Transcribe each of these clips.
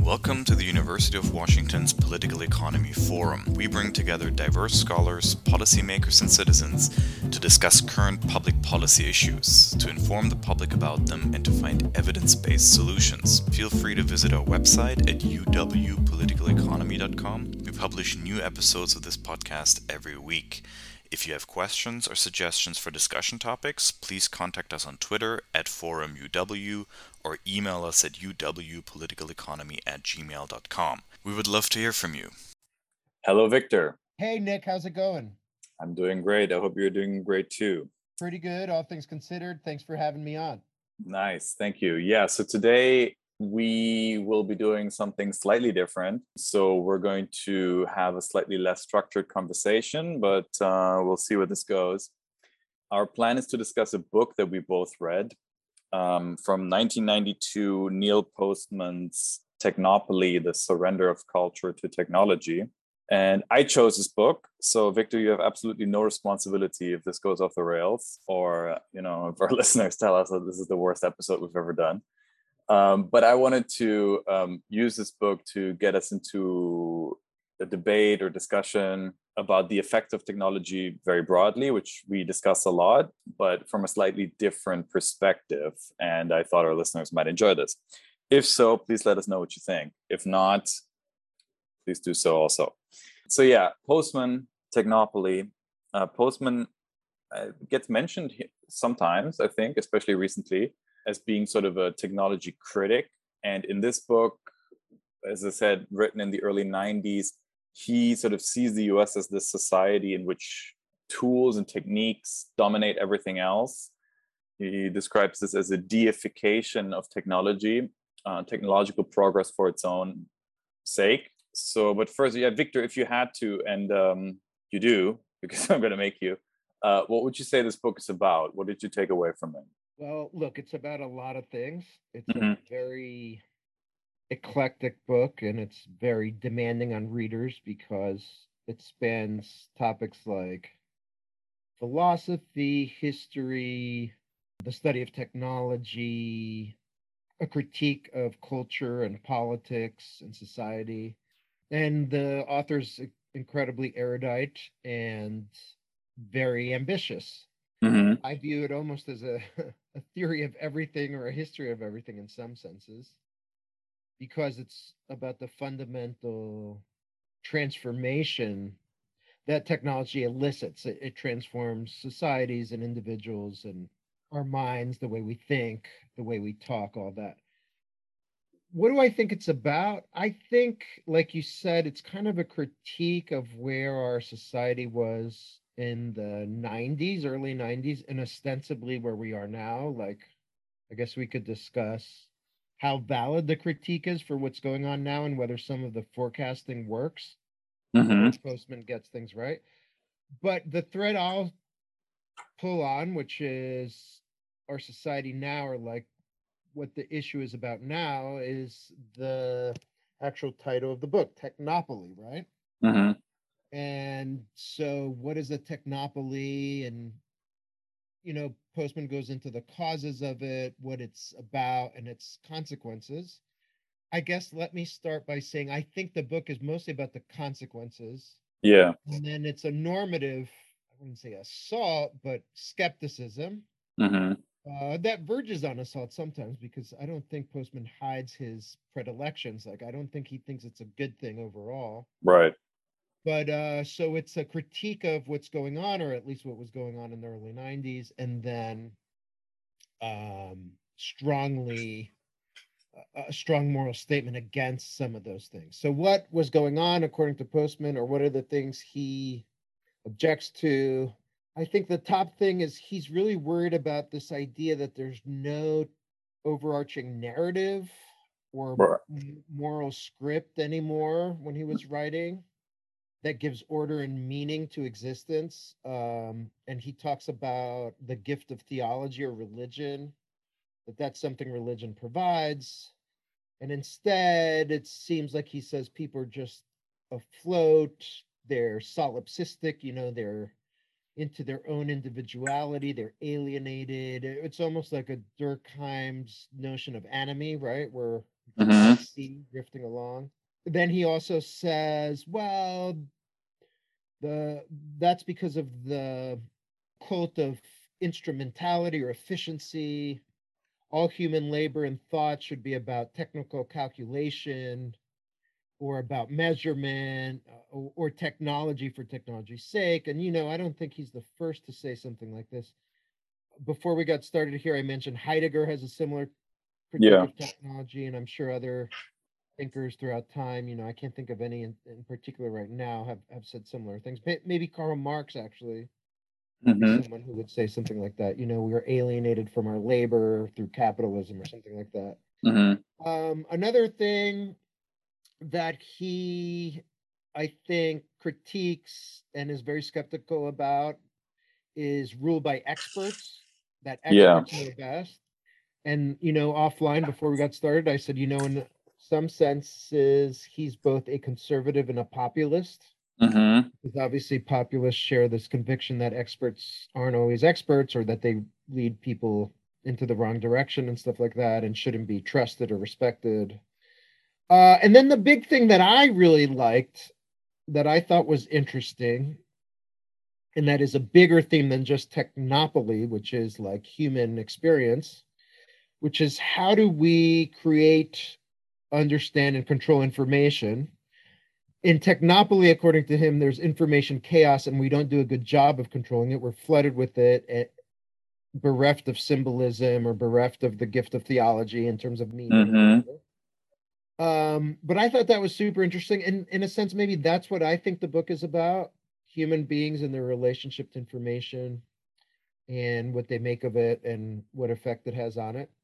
Welcome to the University of Washington's Political Economy Forum. We bring together diverse scholars, policymakers, and citizens to discuss current public policy issues, to inform the public about them, and to find evidence-based solutions. Feel free to visit our website at uwpoliticaleconomy.com. We publish new episodes of this podcast every week. If you have questions or suggestions for discussion topics, please contact us on Twitter at ForumUW or email us at uwpoliticaleconomy@gmail.com. We would love to hear from you. Hello, Victor. Hey, Nick, how's it going? I'm doing great. I hope you're doing great too. Pretty good, all things considered. Thanks for having me on. Nice. Thank you. Yeah, so today we will be doing something slightly different. So we're going to have a slightly less structured conversation, but we'll see where this goes. Our plan is to discuss a book that we both read from 1992, Neil Postman's Technopoly, The Surrender of Culture to Technology. And I chose this book. So Victor, you have absolutely no responsibility if this goes off the rails, or, if our listeners tell us that this is the worst episode we've ever done. But I wanted to use this book to get us into a debate or discussion about the effect of technology very broadly, which we discuss a lot, but from a slightly different perspective. And I thought our listeners might enjoy this. If so, please let us know what you think. If not, please do so also. So yeah, Postman, Technopoly. Postman gets mentioned sometimes, I think, especially recently, as being sort of a technology critic. And in this book, as I said, written in the early 90s, he sort of sees the US as this society in which tools and techniques dominate everything else. He describes this as a deification of technology, technological progress for its own sake. So, but first, yeah, Victor, if you had to, and you do, because I'm going to make you, what would you say this book is about? What did you take away from it? Well, look, it's about a lot of things. It's Mhm. a very eclectic book, and it's very demanding on readers because it spans topics like philosophy, history, the study of technology, a critique of culture and politics and society. And the author's incredibly erudite and very ambitious. Mhm. I view it almost as a theory of everything or a history of everything in some senses, because it's about the fundamental transformation that technology elicits. It transforms societies and individuals and our minds, the way we think, the way we talk, all that. What do I think it's about? I think, like you said, it's kind of a critique of where our society was in the 90s, early 90s, and ostensibly where we are now. Like, I guess we could discuss how valid the critique is for what's going on now and whether some of the forecasting works, whether Mhm. Postman gets things right. But the thread I'll pull on, which is our society now, or like what the issue is about now, is the actual title of the book, Technopoly, right? Mhm. And so, what is a technopoly? And, Postman goes into the causes of it, what it's about, and its consequences. I guess let me start by saying I think the book is mostly about the consequences. Yeah. And then it's a normative, I wouldn't say assault, but skepticism Mhm. that verges on assault sometimes, because I don't think Postman hides his predilections. Like, I don't think he thinks it's a good thing overall. Right. But so it's a critique of what's going on, or at least what was going on in the early 90s, and then strongly a strong moral statement against some of those things. So, what was going on according to Postman, or what are the things he objects to? I think the top thing is he's really worried about this idea that there's no overarching narrative or Right. moral script anymore when he was writing that gives order and meaning to existence. And he talks about the gift of theology or religion, that that's something religion provides. And instead, it seems like he says people are just afloat, they're solipsistic, they're into their own individuality, they're alienated. It's almost like a Durkheim's notion of anomie, right? Where Mm-hmm. sea drifting along. Then he also says, well, that's because of the cult of instrumentality or efficiency. All human labor and thought should be about technical calculation or about measurement or technology for technology's sake. And, I don't think he's the first to say something like this. Before we got started here, I mentioned Heidegger has a similar critique Yeah. of technology, and I'm sure other thinkers throughout time, I can't think of any in particular right now, have said similar things. Maybe Karl Marx actually would be Mm-hmm. someone who would say something like that. We are alienated from our labor through capitalism or something like that. Mm-hmm. Another thing that he, I think, critiques and is very skeptical about is rule by experts, that Yeah. experts know best. And, offline before we got started, I said, in some senses, he's both a conservative and a populist. Mm-hmm. Because obviously populists share this conviction that experts aren't always experts, or that they lead people into the wrong direction and stuff like that, and shouldn't be trusted or respected. And then the big thing that I really liked, that I thought was interesting, and that is a bigger theme than just technopoly, which is like human experience, which is how do we create, understand, and control information? In technopoly, according to him, there's information chaos, and we don't do a good job of controlling it. We're flooded with it, bereft of symbolism or bereft of the gift of theology in terms of meaning. Mm-hmm. But I thought that was super interesting. And in a sense, maybe that's what I think the book is about: human beings and their relationship to information and what they make of it and what effect it has on it.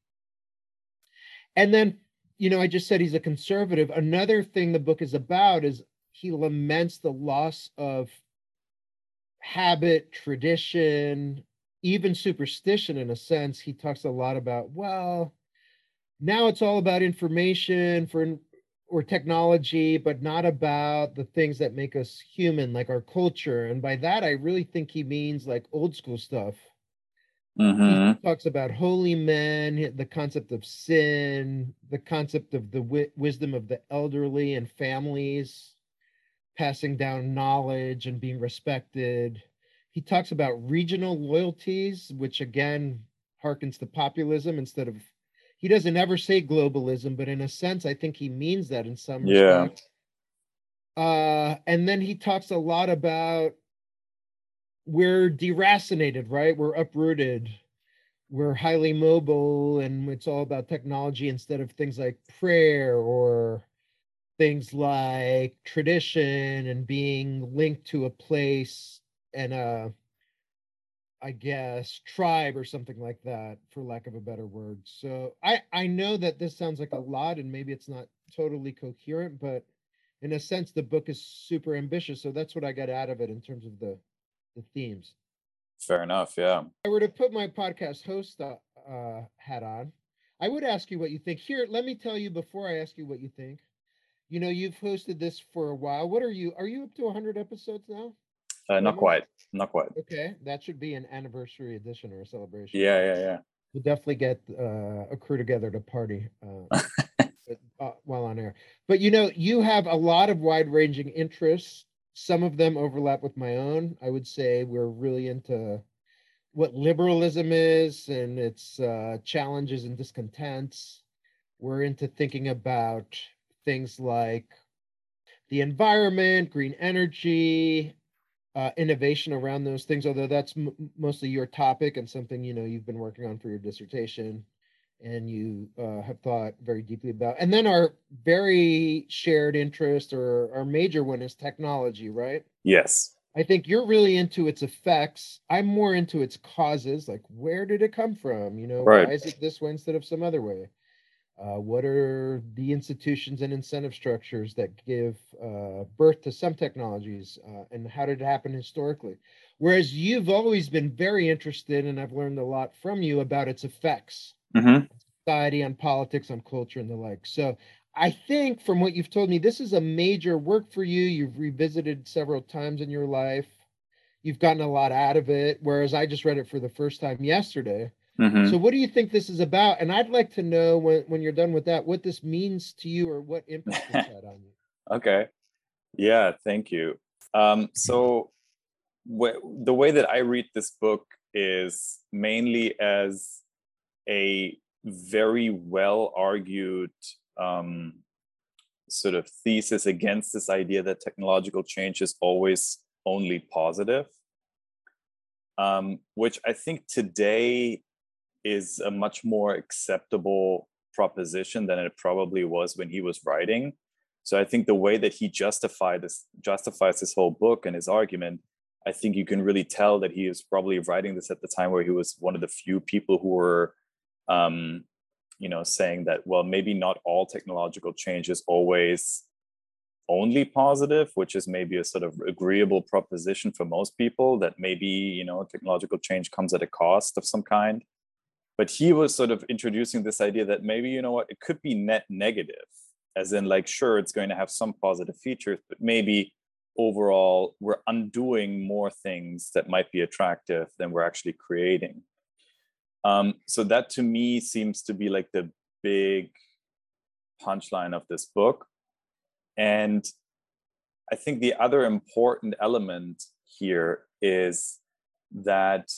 And then, I just said he's a conservative. Another thing the book is about is he laments the loss of habit, tradition, even superstition in a sense. He talks a lot about, well, now it's all about information or technology, but not about the things that make us human, like our culture. And by that, I really think he means like old school stuff. Mm-hmm. He talks about holy men, the concept of sin, the concept of the wisdom of the elderly and families, passing down knowledge and being respected. He talks about regional loyalties, which again harkens to populism instead of, he doesn't ever say globalism, but in a sense, I think he means that in some respect. And then he talks a lot about we're deracinated, right? We're uprooted. We're highly mobile, and it's all about technology instead of things like prayer or things like tradition and being linked to a place and I guess tribe or something like that, for lack of a better word. So I know that this sounds like a lot and maybe it's not totally coherent, but in a sense the book is super ambitious. So that's what I got out of it in terms of the themes. Fair enough. Yeah. If I were to put my podcast host hat on, I would ask you what you think. Here, let me tell you before I ask you what you think. You've hosted this for a while. Are you up to 100 episodes now? Not quite. Not quite. Okay, that should be an anniversary edition or a celebration. Yeah. We'll definitely get a crew together to party while on air. But you have a lot of wide-ranging interests. Some of them overlap with my own. I would say we're really into what liberalism is and its challenges and discontents. We're into thinking about things like the environment, green energy, innovation around those things, although that's mostly your topic and something you've been working on for your dissertation and you have thought very deeply about. And then our very shared interest, or our major one, is technology, right? Yes. I think you're really into its effects. I'm more into its causes, like where did it come from? Right. Why is it this way instead of some other way? What are the institutions and incentive structures that give birth to some technologies, and how did it happen historically? Whereas you've always been very interested, and I've learned a lot from you about its effects, society, on politics, on culture, and the like. So I think from what you've told me, this is a major work for you. You've revisited several times in your life. You've gotten a lot out of it, whereas I just read it for the first time yesterday. Mhm. So what do you think this is about? And I'd like to know when you're done with that, what this means to you or what impact it's had on you. Okay. Yeah, thank you. So the way that I read this book is mainly as a very well argued sort of thesis against this idea that technological change is always only positive, which I think today is a much more acceptable proposition than it probably was when he was writing. So I think the way that he justifies this whole book and his argument, I think you can really tell that he is probably writing this at the time where he was one of the few people who were, saying that, well, maybe not all technological change is always only positive, which is maybe a sort of agreeable proposition for most people, that maybe, technological change comes at a cost of some kind. But he was sort of introducing this idea that maybe, it could be net negative, as in, like, sure, it's going to have some positive features, but maybe overall we're undoing more things that might be attractive than we're actually creating. So that to me seems to be like the big punchline of this book. And I think the other important element here is that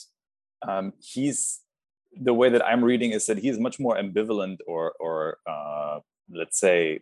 the way that I'm reading is that he's much more ambivalent or let's say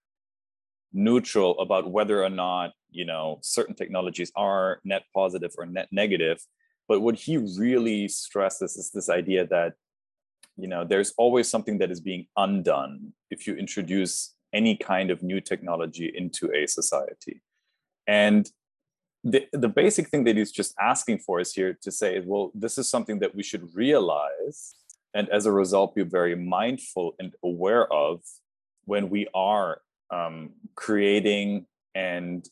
neutral about whether or not, certain technologies are net positive or net negative. But what he really stresses is this idea that, there's always something that is being undone if you introduce any kind of new technology into a society. And the basic thing that he's just asking for is here to say, well, this is something that we should realize, and as a result be very mindful and aware of when we are creating and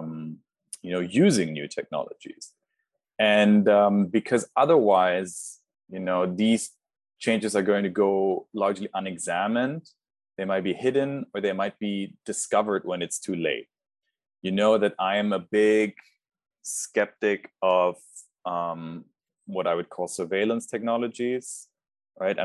using new technologies. And because otherwise, these changes are going to go largely unexamined. They might be hidden, or they might be discovered when it's too late. You know that I am a big skeptic of what I would call surveillance technologies, right?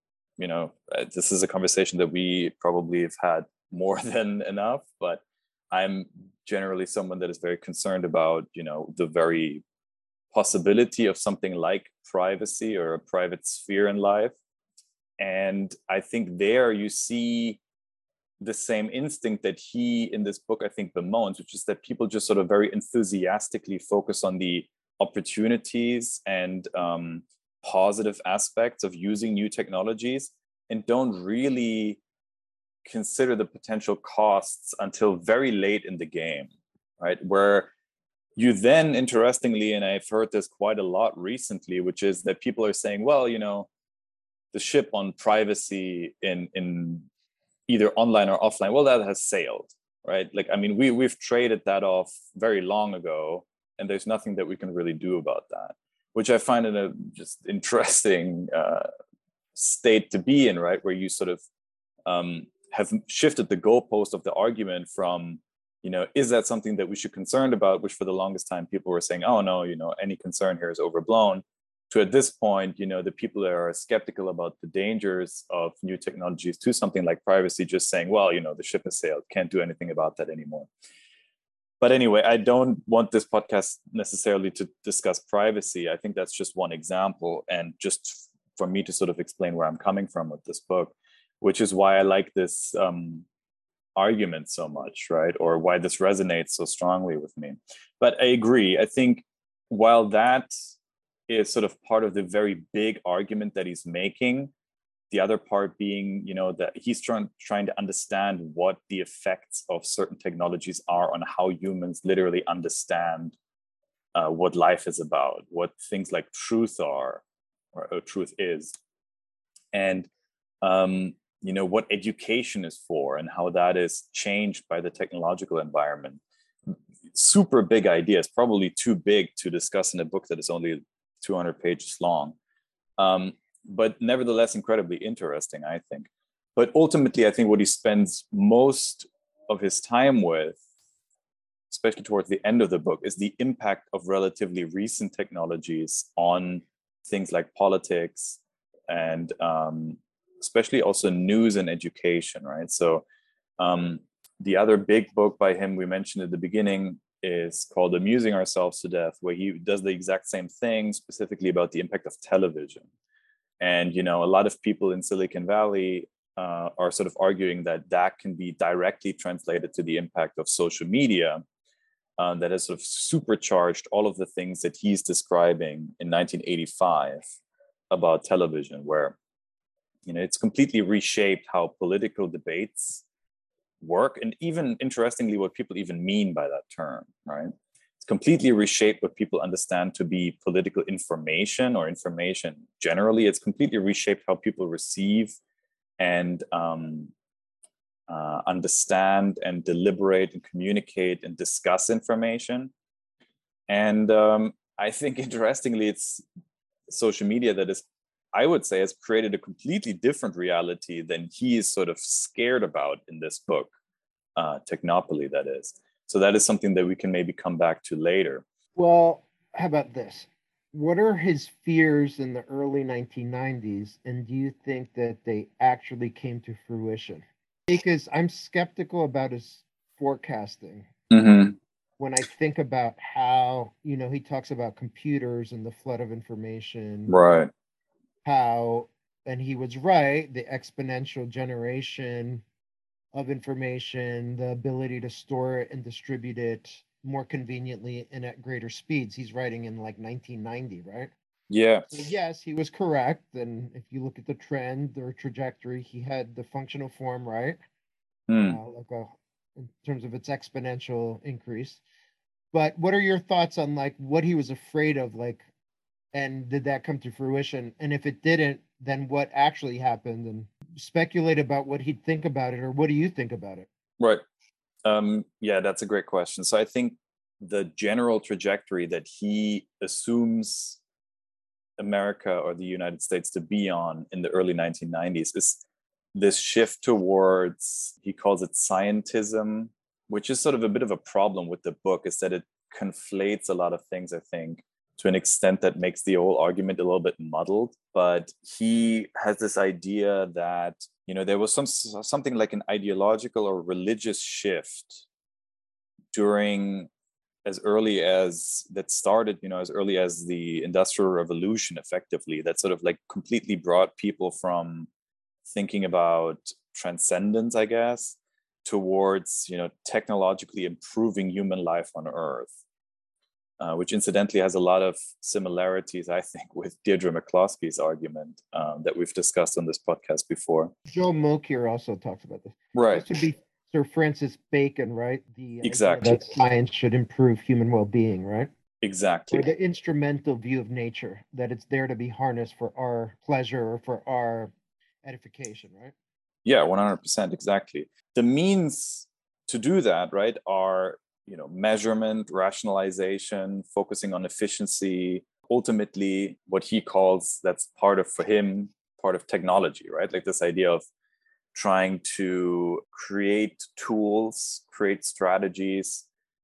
This is a conversation that we probably have had more than enough, but I'm generally someone that is very concerned about, the very possibility of something like privacy or a private sphere in life. And I think there you see the same instinct that he in this book, I think, bemoans, which is that people just sort of very enthusiastically focus on the opportunities and positive aspects of using new technologies and don't really consider the potential costs until very late in the game, right? Where you then, interestingly, and I've heard this quite a lot recently, which is that people are saying, well, the ship on privacy in either online or offline, well, that has sailed, right? Like, I mean, we've traded that off very long ago, and there's nothing that we can really do about that, which I find in a just interesting state to be in, right? Where you sort of have shifted the goalpost of the argument from, is that something that we should concerned about, which for the longest time people were saying, oh no, any concern here is overblown, to at this point, the people that are skeptical about the dangers of new technologies to something like privacy, just saying, well, the ship has sailed, can't do anything about that anymore. But anyway, I don't want this podcast necessarily to discuss privacy. I think that's just one example, and just for me to sort of explain where I'm coming from with this book, which is why I like this argument so much, right? Or why this resonates so strongly with me. But I agree. I think while that is sort of part of the very big argument that he's making, the other part being, that he's trying to understand what the effects of certain technologies are on how humans literally understand what life is about, what things like truth are, or truth is, and what education is for, and how that is changed by the technological environment. Super big ideas, probably too big to discuss in a book that is only 200 pages long. But nevertheless, incredibly interesting, I think. But ultimately, I think what he spends most of his time with, especially towards the end of the book, is the impact of relatively recent technologies on things like politics, and especially also news and education, right? So the other big book by him we mentioned at the beginning is called Amusing Ourselves to Death, where he does the exact same thing, specifically about the impact of television. And, you know, a lot of people in Silicon Valley are sort of arguing that that can be directly translated to the impact of social media that has sort of supercharged all of the things that he's describing in 1985 about television, where, you know, it's completely reshaped how political debates work, and even interestingly, what people even mean by that term, right? It's completely reshaped what people understand to be political information or information generally. It's completely reshaped how people receive and understand and deliberate and communicate and discuss information. And I think interestingly, it's social media that is, I would say, has created a completely different reality than he is sort of scared about in this book, Technopoly, that is. So that is something that we can maybe come back to later. Well, how about this? What are his fears in the early 1990s, and do you think that they actually came to fruition? Because I'm skeptical about his forecasting. Mm-hmm. When I think about how, you know, he talks about computers and the flood of information, Right. how, and he was right, the exponential generation of information, the ability to store it and distribute it more conveniently and at greater speeds. He's writing in like 1990, right? Yeah. So yes, he was correct. And if you look at the trend or trajectory, he had the functional form right, like in terms of its exponential increase. But what are your thoughts on like what he was afraid of, like, and did that come to fruition? And if it didn't, then what actually happened? And speculate about what he'd think about it, or what do you think about it? Right. Yeah, that's a great question. So I think the general trajectory that he assumes America or the United States to be on in the early 1990s is this shift towards, he calls it scientism, which is sort of a bit of a problem with the book, is that it conflates a lot of things, I think, to an extent that makes the whole argument a little bit muddled. But he has this idea that, you know, there was something like an ideological or religious shift during as early as that started, you know, as early as the Industrial Revolution, effectively, that sort of like completely brought people from thinking about transcendence, I guess, towards, you know, technologically improving human life on Earth. Which incidentally has a lot of similarities, I think, with Deirdre McCloskey's argument that we've discussed on this podcast before. Joe Mokyr also talks about this. Right. This would be Sir Francis Bacon, right? The exactly idea that science should improve human well-being, right? Exactly. Or the instrumental view of nature, that it's there to be harnessed for our pleasure or for our edification, right? Yeah, 100%, exactly. The means to do that, right, are, you know, measurement, rationalization, focusing on efficiency, ultimately what he calls, that's part of, for him, part of technology, right? Like this idea of trying to create tools, create strategies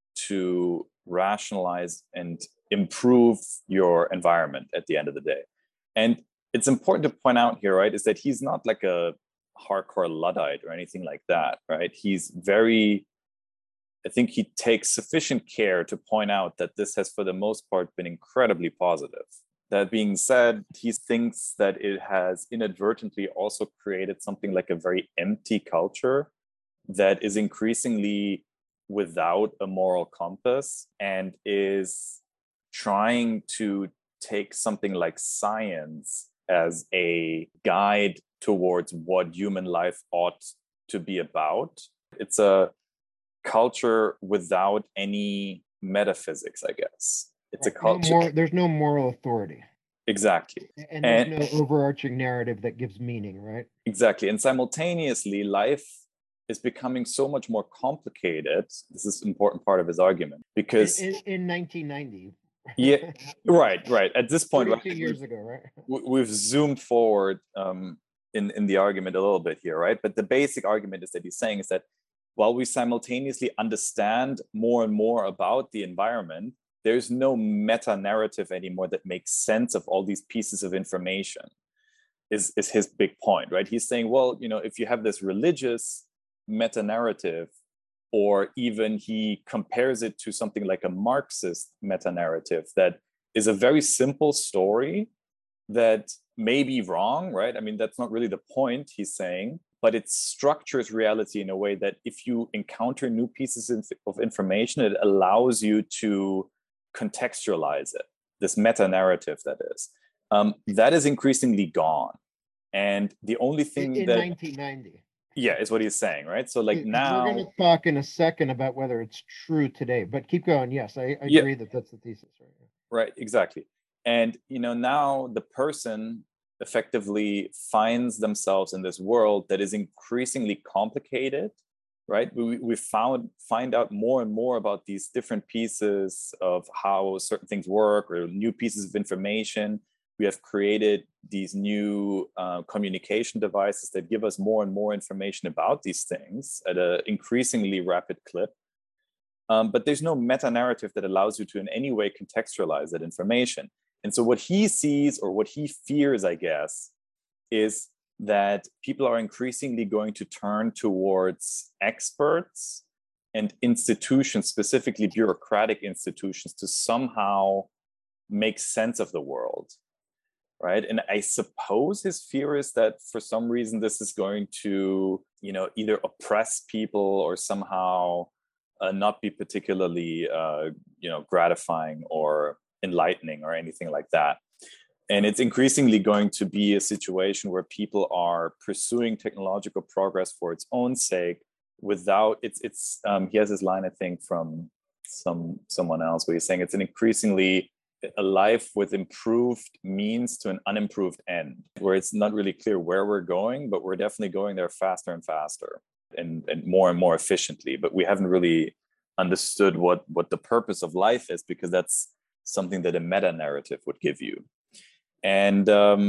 to rationalize and improve your environment at the end of the day. And it's important to point out here, right, is that he's not like a hardcore Luddite or anything like that, right? He's very, I think he takes sufficient care to point out that this has, for the most part, been incredibly positive. That being said, he thinks that it has inadvertently also created something like a very empty culture that is increasingly without a moral compass and is trying to take something like science as a guide towards what human life ought to be about. It's a culture without any metaphysics, I guess. It's a culture. There's no moral authority. Exactly. And there's no overarching narrative that gives meaning, right? Exactly. And simultaneously, life is becoming so much more complicated. This is an important part of his argument, because in 1990. Yeah, right. At this point, 32 years ago, right? We've zoomed forward in the argument a little bit here, right? But the basic argument is that he's saying is that while we simultaneously understand more and more about the environment, there's no meta narrative anymore that makes sense of all these pieces of information. is his big point, right? He's saying, well, if you have this religious meta narrative, or even he compares it to something like a Marxist meta narrative that is a very simple story that may be wrong, right? I mean, that's not really the point he's saying, but it structures reality in a way that if you encounter new pieces of information, it allows you to contextualize it, this meta narrative that is increasingly gone. And the only thing in that 1990, yeah, is what he's saying, right? So like now we're going to talk in a second about whether it's true today, but keep going. Yes, I agree that that's the thesis, right? Right, exactly. And now the person effectively finds themselves in this world that is increasingly complicated, right? We find out more and more about these different pieces of how certain things work, or new pieces of information. We have created these new communication devices that give us more and more information about these things at an increasingly rapid clip. But there's no meta narrative that allows you to in any way contextualize that information. And so what he sees, or what he fears, I guess, is that people are increasingly going to turn towards experts and institutions, specifically bureaucratic institutions, to somehow make sense of the world, right? And I suppose his fear is that for some reason this is going to, either oppress people or somehow not be particularly, gratifying or enlightening or anything like that. And it's increasingly going to be a situation where people are pursuing technological progress for its own sake without he has this line, I think, from someone else, where he's saying it's an increasingly a life with improved means to an unimproved end, where it's not really clear where we're going, but we're definitely going there faster and faster and more efficiently. But we haven't really understood what the purpose of life is, because that's something that a meta narrative would give you. And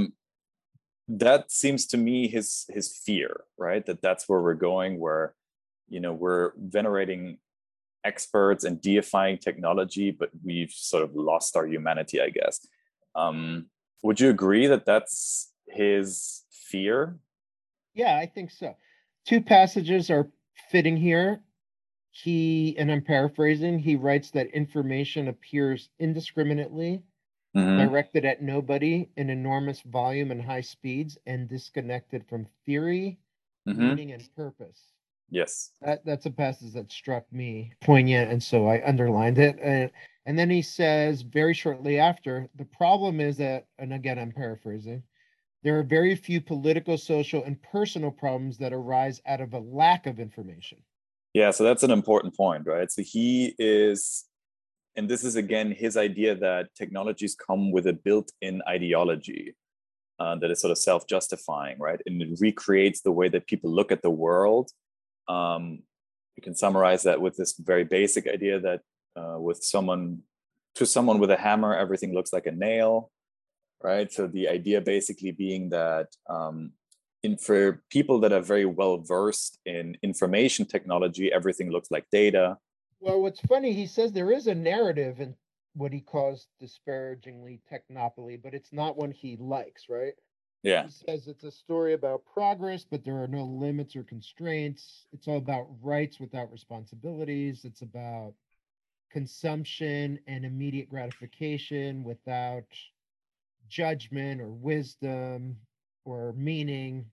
that seems to me his fear, right? That's where we're going, where we're venerating experts and deifying technology, but we've sort of lost our humanity, I guess. Would you agree that that's his fear? Yeah, I think so. Two passages are fitting here. And I'm paraphrasing, he writes that information appears indiscriminately, directed at nobody, in enormous volume and high speeds, and disconnected from theory, meaning, and purpose. Yes. That's a passage that struck me poignant, and so I underlined it. And then he says very shortly after, the problem is that, and again, I'm paraphrasing, there are very few political, social, and personal problems that arise out of a lack of information. Yeah, so that's an important point, right? So he is, and this is again his idea that technologies come with a built-in ideology that is sort of self-justifying, right? And it recreates the way that people look at the world. You can summarize that with this very basic idea that to someone with a hammer, everything looks like a nail, right? So the idea basically being that for people that are very well versed in information technology, everything looks like data. Well, what's funny, he says there is a narrative in what he calls disparagingly technopoly, but it's not one he likes, right? Yeah. He says it's a story about progress, but there are no limits or constraints. It's all about rights without responsibilities. It's about consumption and immediate gratification without judgment or wisdom or meaning.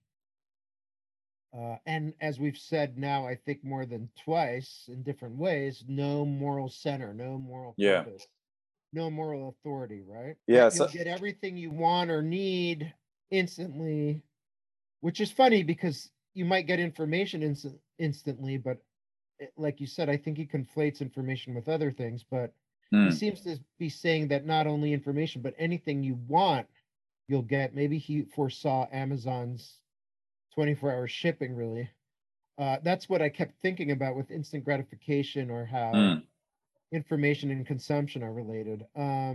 And as we've said now, I think more than twice in different ways, no moral center, no moral compass, no moral authority, right? Yeah. You'll get everything you want or need instantly, which is funny because you might get information instantly, but like you said, I think he conflates information with other things, but he seems to be saying that not only information, but anything you want, you'll get. Maybe he foresaw Amazon's 24-hour shipping, really. That's what I kept thinking about with instant gratification, or how information and consumption are related.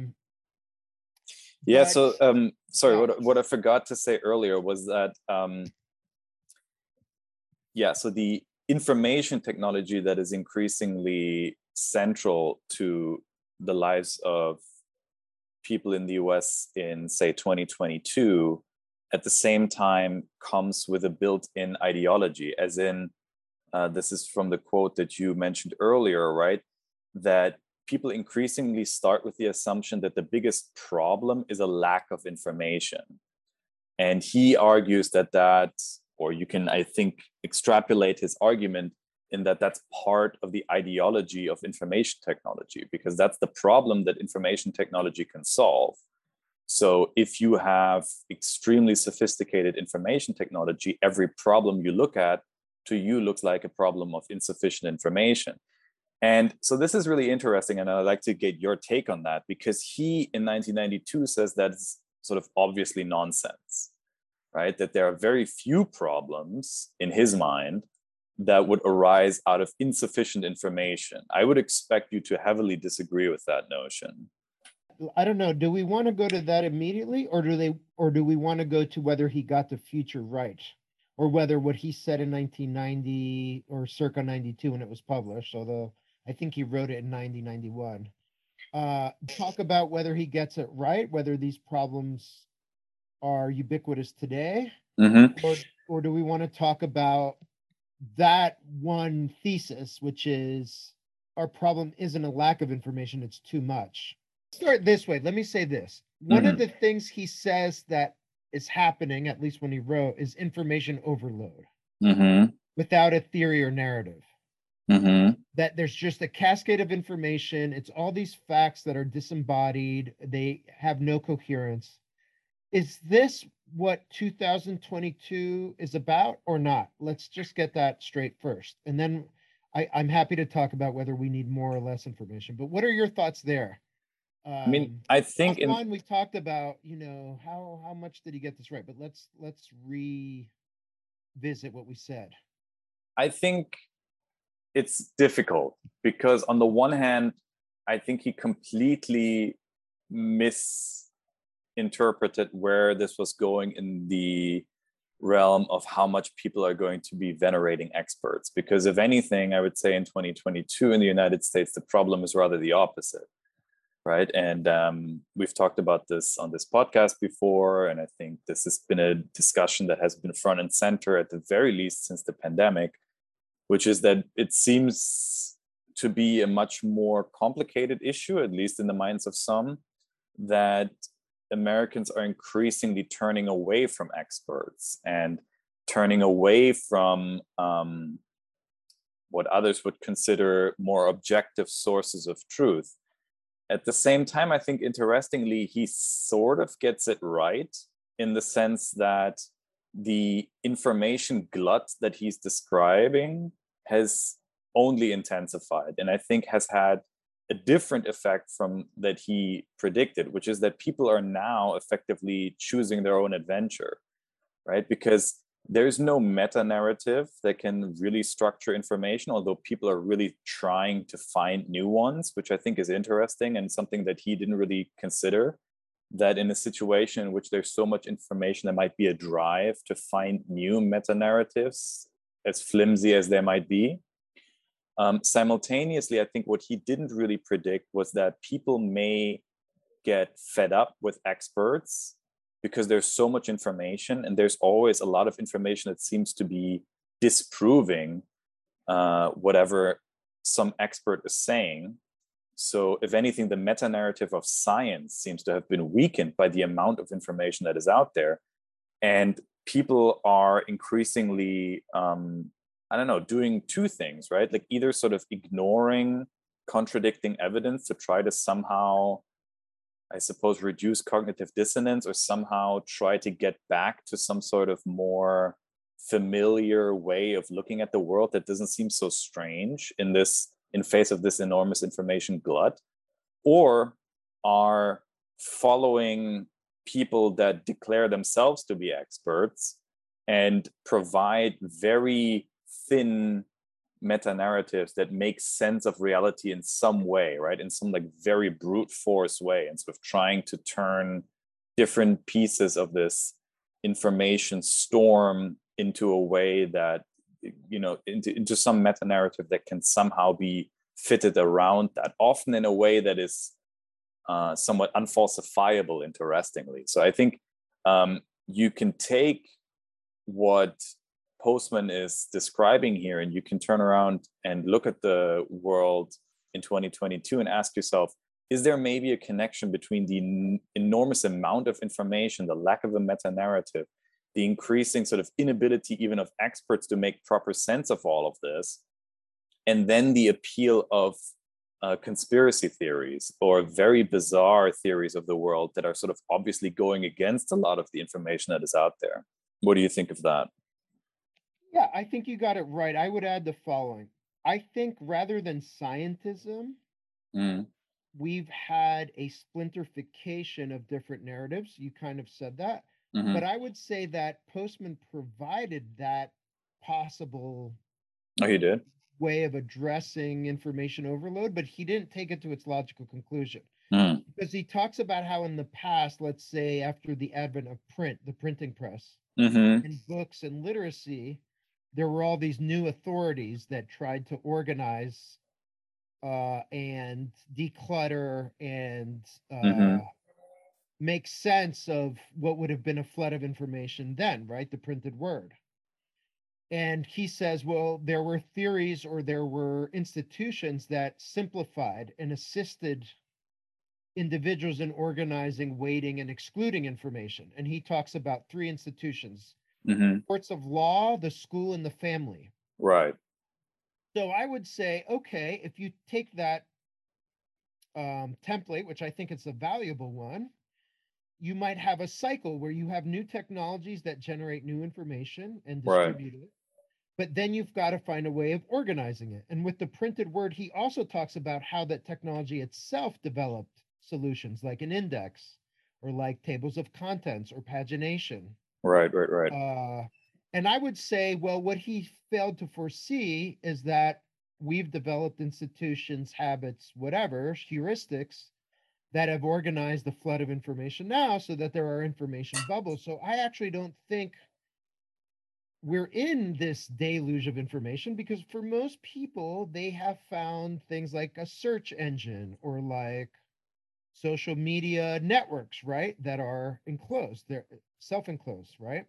Yeah. So, sorry, what I forgot to say earlier was that, so the information technology that is increasingly central to the lives of people in the US in, say, 2022 at the same time comes with a built-in ideology, as in, this is from the quote that you mentioned earlier, right? That people increasingly start with the assumption that the biggest problem is a lack of information. And he argues that, or you can, I think, extrapolate his argument in that that's part of the ideology of information technology, because that's the problem that information technology can solve. So if you have extremely sophisticated information technology, every problem you look at to you looks like a problem of insufficient information. And so this is really interesting, and I'd like to get your take on that, because he in 1992 says that's sort of obviously nonsense, right? That there are very few problems in his mind that would arise out of insufficient information. I would expect you to heavily disagree with that notion. I don't know. Do we want to go to that immediately, or do we want to go to whether he got the future right, or whether what he said in 1990 or circa 92 when it was published, although I think he wrote it in 91. Talk about whether he gets it right, whether these problems are ubiquitous today, or do we want to talk about that one thesis, which is our problem isn't a lack of information, it's too much. Start this way. Let me say this. One of the things he says that is happening, at least when he wrote, is information overload without a theory or narrative. That there's just a cascade of information. It's all these facts that are disembodied. They have no coherence. Is this what 2022 is about or not? Let's just get that straight first. And then I'm happy to talk about whether we need more or less information. But what are your thoughts there? I mean, I think we talked about, how much did he get this right? But let's revisit what we said. I think it's difficult because on the one hand, I think he completely misinterpreted where this was going in the realm of how much people are going to be venerating experts. Because if anything, I would say in 2022 in the United States, the problem is rather the opposite. Right. And we've talked about this on this podcast before. And I think this has been a discussion that has been front and center at the very least since the pandemic, which is that it seems to be a much more complicated issue, at least in the minds of some, that Americans are increasingly turning away from experts and turning away from what others would consider more objective sources of truth. At the same time, I think interestingly, he sort of gets it right in the sense that the information glut that he's describing has only intensified, and I think has had a different effect from that he predicted, which is that people are now effectively choosing their own adventure, right? Because there's no meta narrative that can really structure information, although people are really trying to find new ones, which I think is interesting and something that he didn't really consider, that in a situation in which there's so much information, there might be a drive to find new meta narratives, as flimsy as they might be. Simultaneously, I think what he didn't really predict was that people may get fed up with experts because there's so much information, and there's always a lot of information that seems to be disproving whatever some expert is saying. So if anything, the meta-narrative of science seems to have been weakened by the amount of information that is out there. And people are increasingly, doing two things, right? Like either sort of ignoring contradicting evidence to try to somehow, I suppose, reduce cognitive dissonance, or somehow try to get back to some sort of more familiar way of looking at the world that doesn't seem so strange in face of this enormous information glut, or are following people that declare themselves to be experts and provide very thin meta narratives that make sense of reality in some way, right? In some like very brute force way, and sort of trying to turn different pieces of this information storm into a way that, into some meta narrative that can somehow be fitted around that, often in a way that is somewhat unfalsifiable, interestingly. So I think you can take what Postman is describing here, and you can turn around and look at the world in 2022 and ask yourself, is there maybe a connection between the enormous amount of information, the lack of a meta-narrative, the increasing sort of inability even of experts to make proper sense of all of this, and then the appeal of conspiracy theories or very bizarre theories of the world that are sort of obviously going against a lot of the information that is out there? What do you think of that? Yeah, I think you got it right. I would add the following. I think rather than scientism, we've had a splinterification of different narratives. You kind of said that. But I would say that Postman provided that possible he did way of addressing information overload, but he didn't take it to its logical conclusion. Because he talks about how in the past, let's say after the advent of print, the printing press, and books and literacy, there were all these new authorities that tried to organize and declutter and make sense of what would have been a flood of information then, right? The printed word. And he says, well, there were theories or there were institutions that simplified and assisted individuals in organizing, weighting, and excluding information. And he talks about three institutions: courts of law, the school, and the family. Right. So I would say, okay, if you take that template, which I think it's a valuable one, you might have a cycle where you have new technologies that generate new information and distribute it. But then you've got to find a way of organizing it. And with the printed word, he also talks about how that technology itself developed solutions like an index or like tables of contents or pagination. Right. And I would say, well, what he failed to foresee is that we've developed institutions, habits, whatever, heuristics that have organized the flood of information now so that there are information bubbles. So I actually don't think we're in this deluge of information, because for most people, they have found things like a search engine or like social media networks, right, that are enclosed, they're self-enclosed, right?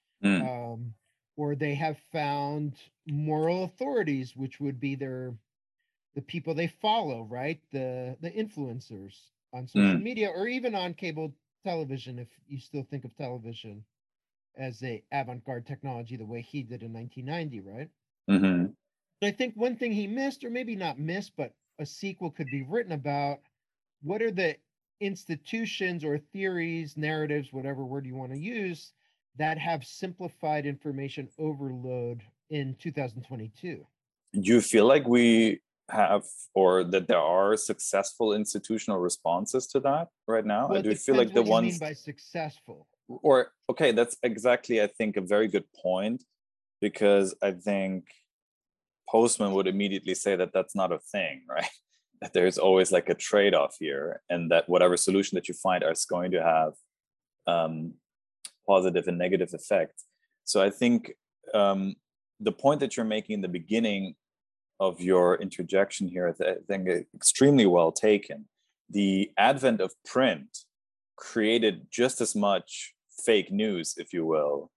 Or they have found moral authorities, which would be the people they follow, right? The influencers on social media, or even on cable television, if you still think of television as a avant-garde technology the way he did in 1990, right? I think one thing he missed, or maybe not missed, but a sequel could be written about, what are the institutions or theories, narratives, whatever word you want to use, that have simplified information overload in 2022? Do you feel like we have, or that there are successful institutional responses to that right now? Well, I do feel like the ones. What you mean by successful? Or, okay, that's exactly, I think, a very good point, because I think Postman would immediately say that that's not a thing, right? That there's always like a trade-off here, and that whatever solution that you find is going to have positive and negative effects. So I think the point that you're making in the beginning of your interjection here, I think extremely well taken. The advent of print created just as much fake news, if you will,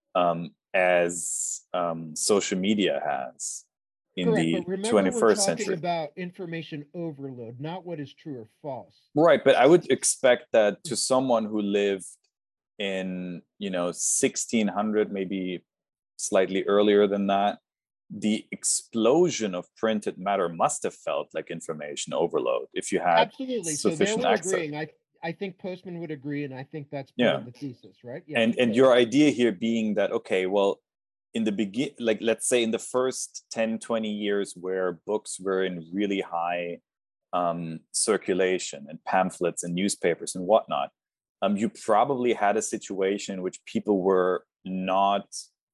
as social media has in Correct, the but remember, 21st we're century. talking about information overload, not what is true or false. Right, but I would expect that to someone who lived in 1600, maybe slightly earlier than that, the explosion of printed matter must have felt like information overload if you had absolutely sufficient so there we're access. agreeing. I think Postman would agree, and I think that's part of the thesis, right? Yeah. And your idea here being that, okay, well, in the begin, like let's say in the first 10, 20 years where books were in really high circulation, and pamphlets and newspapers and whatnot, you probably had a situation in which people were not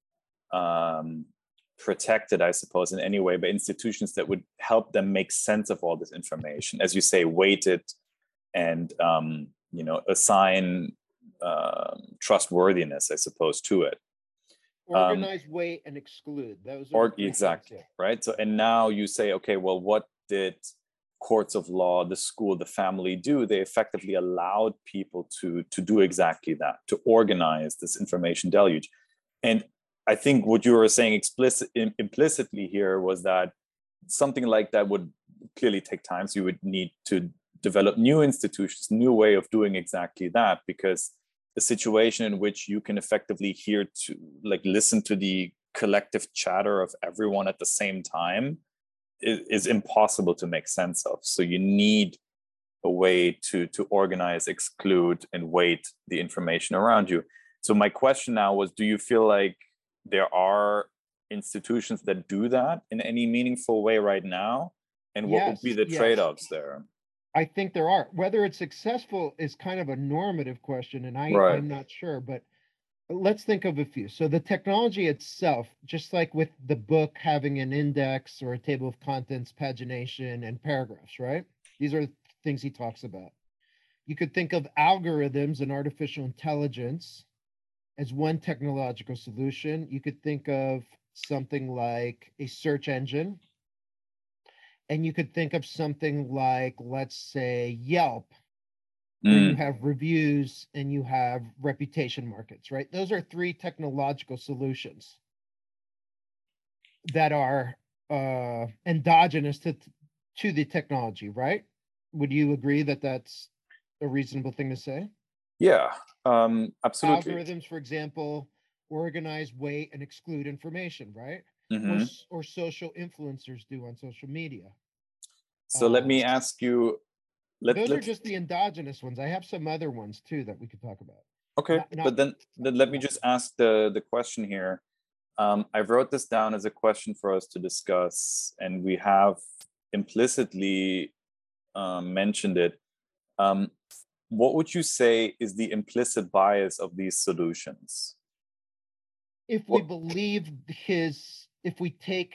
protected, I suppose, in any way by institutions that would help them make sense of all this information, as you say, weighted and assign trustworthiness, I suppose, to it. Organize, weight, and exclude. Those are exactly, right? So, and now you say, okay, well, what did courts of law, the school, the family do, they effectively allowed people to do exactly that, to organize this information deluge. And I think what you were saying implicitly here was that something like that would clearly take time. So you would need to develop new institutions, new way of doing exactly that, because a situation in which you can effectively listen to the collective chatter of everyone at the same time is impossible to make sense of. So you need a way to organize, exclude, and weight the information around you. So my question now was, do you feel like there are institutions that do that in any meaningful way right now? And what would be the trade-offs there? I think there are. Whether it's successful is kind of a normative question, and I'm not sure, but let's think of a few. So the technology itself, just like with the book having an index or a table of contents, pagination, and paragraphs, right? These are things he talks about. You could think of algorithms and artificial intelligence as one technological solution. You could think of something like a search engine. And you could think of something like, let's say, Yelp, where you have reviews and you have reputation markets, right? Those are three technological solutions that are endogenous to the technology, right? Would you agree that that's a reasonable thing to say? Yeah, absolutely. Algorithms, for example, organize, weight, and exclude information, right? Or social influencers do on social media. So let me ask you. Those are just the endogenous ones. I have some other ones too that we could talk about. Okay, but then let me just ask the question here. I wrote this down as a question for us to discuss, and we have implicitly mentioned it. What would you say is the implicit bias of these solutions? If we believe if we take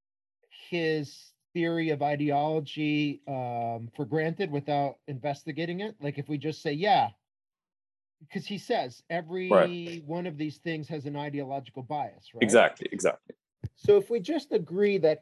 his theory of ideology for granted without investigating it, like if we just say, yeah, because he says every one of these things has an ideological bias, right? Exactly. So if we just agree that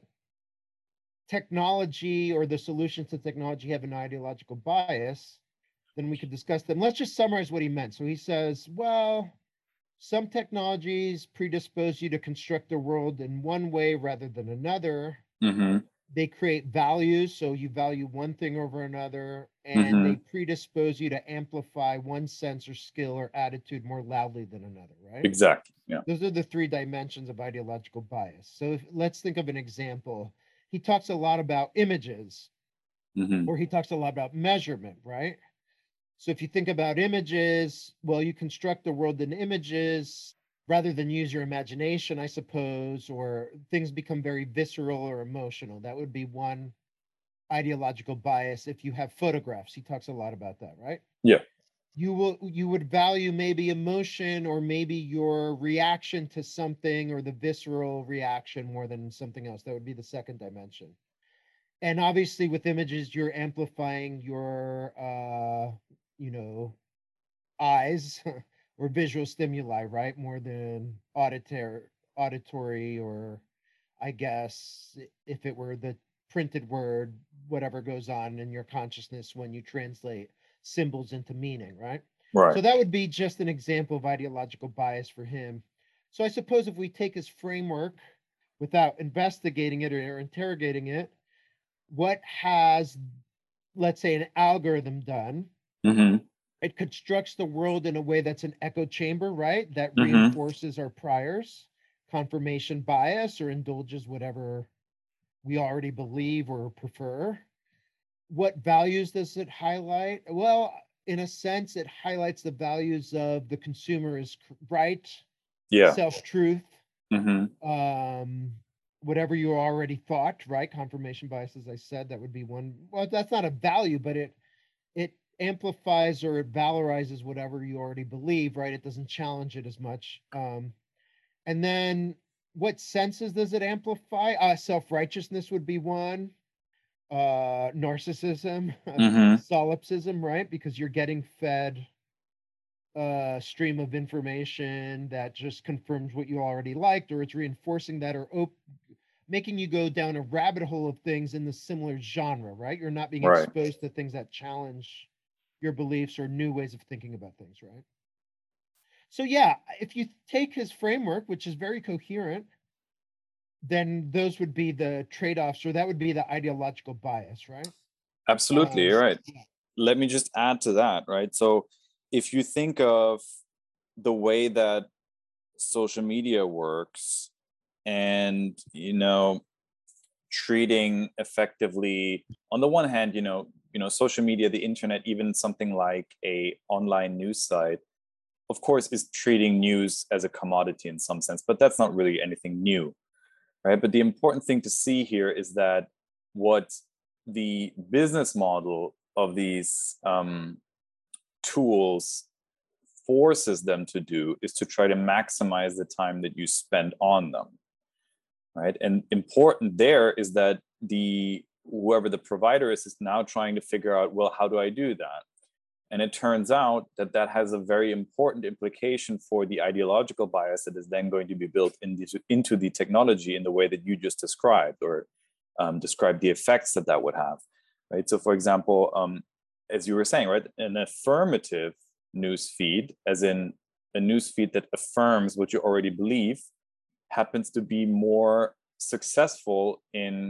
technology or the solutions to technology have an ideological bias, then we could discuss them. Let's just summarize what he meant. So he says, well, some technologies predispose you to construct the world in one way rather than another. They create values, so you value one thing over another, and they predispose you to amplify one sense or skill or attitude more loudly than another, right? Exactly. Yeah. Those are the three dimensions of ideological bias. So let's think of an example. He talks a lot about images, or he talks a lot about measurement, right? So if you think about images, well, you construct the world in images rather than use your imagination, I suppose, or things become very visceral or emotional. That would be one ideological bias. If you have photographs, he talks a lot about that, right? Yeah. You would value maybe emotion or maybe your reaction to something or the visceral reaction more than something else. That would be the second dimension. And obviously with images, you're amplifying your eyes or visual stimuli, right? More than auditory, or I guess if it were the printed word, whatever goes on in your consciousness when you translate symbols into meaning, right? So that would be just an example of ideological bias for him. So I suppose if we take his framework without investigating it or interrogating it, what has, let's say, an algorithm done? It constructs the world in a way that's an echo chamber, right? That reinforces our priors, confirmation bias, or indulges whatever we already believe or prefer. What values does it highlight? Well, in a sense, it highlights the values of the consumer is right, self-truth, whatever you already thought, right? Confirmation bias, as I said, that would be one. Well, that's not a value, but it amplifies or it valorizes whatever you already believe, right? It doesn't challenge it as much. And then what senses does it amplify? Self-righteousness would be one. Narcissism, solipsism, right? Because you're getting fed a stream of information that just confirms what you already liked, or it's reinforcing that, or making you go down a rabbit hole of things in the similar genre, right? You're not being Right. exposed to things that challenge your beliefs or new ways of thinking about things, right? So yeah, if you take his framework, which is very coherent, then those would be the trade-offs, or that would be the ideological bias, right? Absolutely, you're right. Yeah. Let me just add to that, right? So if you think of the way that social media works and, treating effectively, on the one hand, social media, the internet, even something like a online news site, of course, is treating news as a commodity in some sense, but that's not really anything new, right? But the important thing to see here is that what the business model of these tools forces them to do is to try to maximize the time that you spend on them, right? And important there is that whoever the provider is now trying to figure out, well, how do I do that? And it turns out that that has a very important implication for the ideological bias that is then going to be built into the technology in the way that you just described, or described the effects that that would have, right? So, for example, as you were saying, right, an affirmative news feed, as in a news feed that affirms what you already believe, happens to be more successful in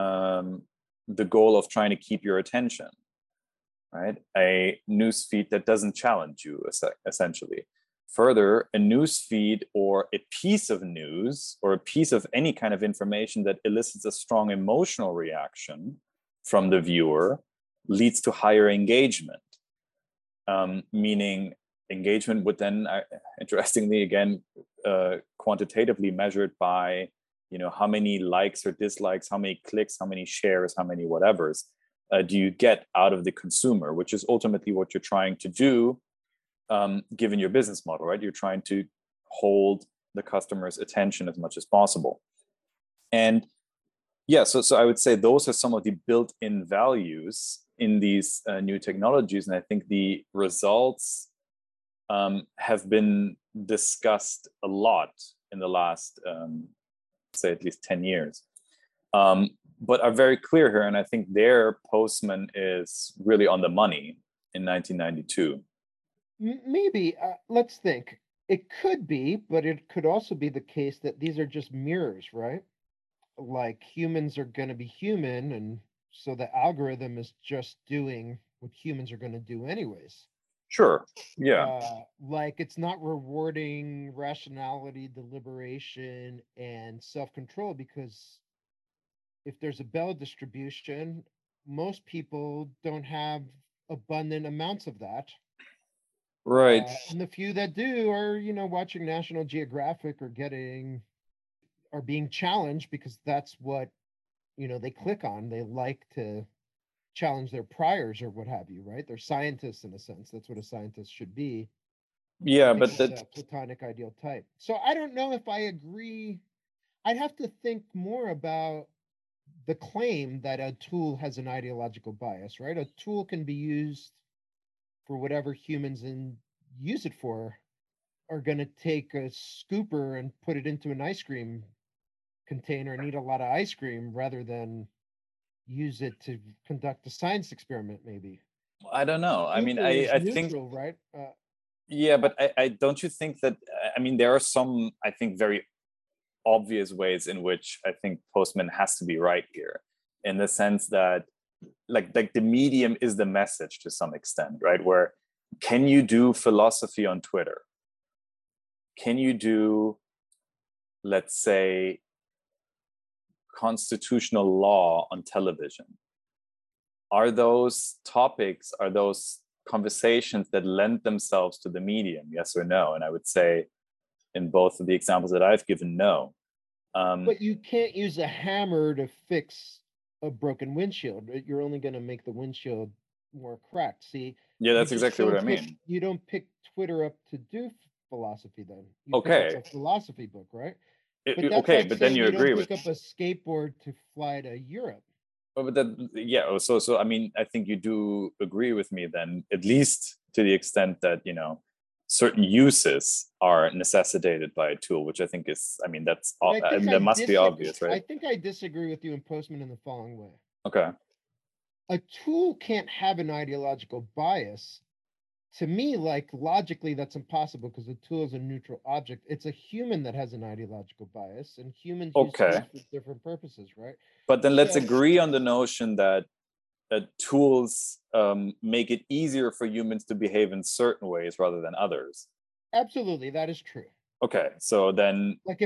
the goal of trying to keep your attention, right? A news feed that doesn't challenge you, essentially. Further, a news feed or a piece of news or a piece of any kind of information that elicits a strong emotional reaction from the viewer leads to higher engagement, meaning engagement would then, interestingly, again, quantitatively measured by, how many likes or dislikes, how many clicks, how many shares, how many whatevers do you get out of the consumer, which is ultimately what you're trying to do, given your business model, right? You're trying to hold the customer's attention as much as possible. And yeah, so I would say those are some of the built-in values in these new technologies. And I think the results have been discussed a lot in the last, say, at least 10 years. But are very clear here. And I think there Postman is really on the money in 1992. Maybe. Let's think. It could be, but it could also be the case that these are just mirrors, right? Like humans are going to be human, and so the algorithm is just doing what humans are going to do anyways. Sure. Yeah. Like it's not rewarding rationality, deliberation, and self-control, because if there's a Bell distribution, most people don't have abundant amounts of that. Right. And the few that do are, watching National Geographic or are being challenged because that's what, they click on. They like to challenge their priors or what have you, right? They're scientists in a sense. That's what a scientist should be. I Yeah, think but it's that a platonic ideal type. So I don't know if I agree. I'd have to think more about the claim that a tool has an ideological bias, right? A tool can be used for whatever humans use it for. Are going to take a scooper and put it into an ice cream container and eat a lot of ice cream rather than use it to conduct a science experiment, maybe. I don't know. I mean, Neutral is I think, neutral, right? yeah, but I don't you think that, I mean, there are some, I think, very obvious ways in which I think Postman has to be right here, in the sense that like the medium is the message to some extent, right? Where can you do philosophy on Twitter? Can you do, let's say, constitutional law on television? Are those topics, are those conversations that lend themselves to the medium, yes or no? And I would say in both of the examples that I've given, no. But you can't use a hammer to fix a broken windshield. You're only going to make the windshield more cracked. See, Yeah, you that's just exactly what don't I mean. you don't pick Twitter up to do philosophy. Then you pick up Okay. a philosophy book, right? But that's Okay, like but then saying you you don't agree with, pick up a skateboard to fly to Europe. but that, yeah, so I mean, I think you do agree with me then, at least to the extent that, certain uses are necessitated by a tool, which I think is, I mean, that's But I think that must be obvious, I right? think I disagree with you in Postman in the following way. Okay. A tool can't have an ideological bias. To me, like logically, that's impossible because the tool is a neutral object. It's a human that has an ideological bias, and humans use tools Okay. for different purposes, right? But then let's So agree on the notion that tools make it easier for humans to behave in certain ways rather than others. absolutely, that is true. Okay, so then, Like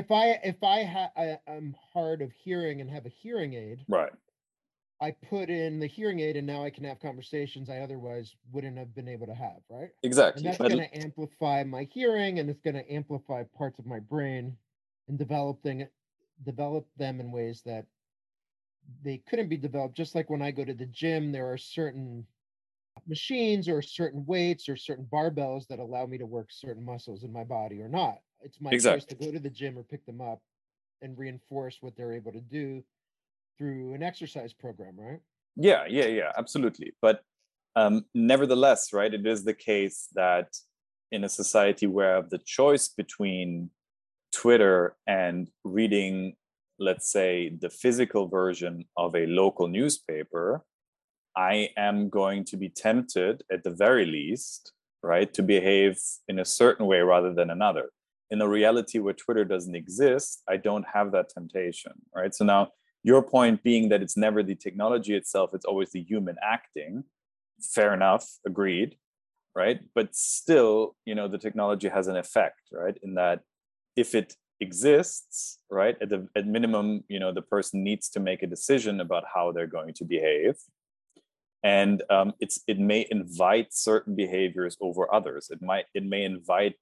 I'm hard of hearing and have a hearing aid, right, I put in the hearing aid and now I can have conversations I otherwise wouldn't have been able to have, right? And exactly. that's But going to amplify my hearing and it's going to amplify parts of my brain and develop them in ways that they couldn't be developed. Just like when I go to the gym, there are certain machines or certain weights or certain barbells that allow me to work certain muscles in my body or not. It's my choice to exactly. go to the gym or pick them up and reinforce what they're able to do through an exercise program, right? Yeah, absolutely. But nevertheless, right, it is the case that in a society where I have the choice between Twitter and reading, let's say, the physical version of a local newspaper, I am going to be tempted, at the very least, right, to behave in a certain way rather than another. In a reality where Twitter doesn't exist, I don't have that temptation, right? So now, your point being that it's never the technology itself, it's always the human acting. Fair enough, agreed, right? But still, the technology has an effect, right? In that if it exists, right, at minimum, the person needs to make a decision about how they're going to behave, and it may invite certain behaviors over others. It may invite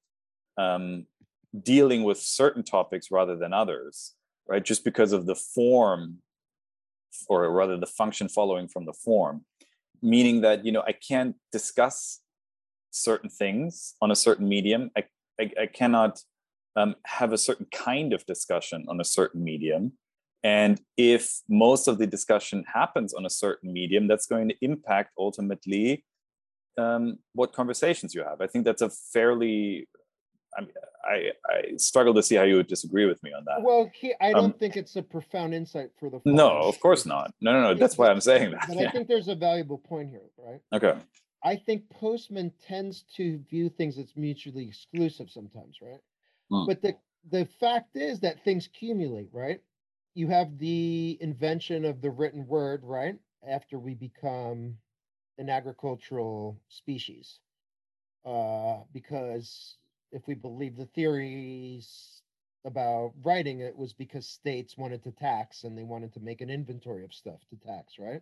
dealing with certain topics rather than others, right? Just because of the form, or rather the function following from the form, meaning that I can't discuss certain things on a certain medium. I cannot have a certain kind of discussion on a certain medium. And if most of the discussion happens on a certain medium, that's going to impact ultimately what conversations you have. I think that's a fairly, I struggle to see how you would disagree with me on that. Well, I don't think it's a profound insight for the No, following of course reason. not. No. That's why I'm saying that. But Yeah. I think there's a valuable point here, right? Okay. I think Postman tends to view things as mutually exclusive sometimes, right? But the fact is that things accumulate, right? You have the invention of the written word, right? After we become an agricultural species. Because if we believe the theories about writing, it was because states wanted to tax and they wanted to make an inventory of stuff to tax, right?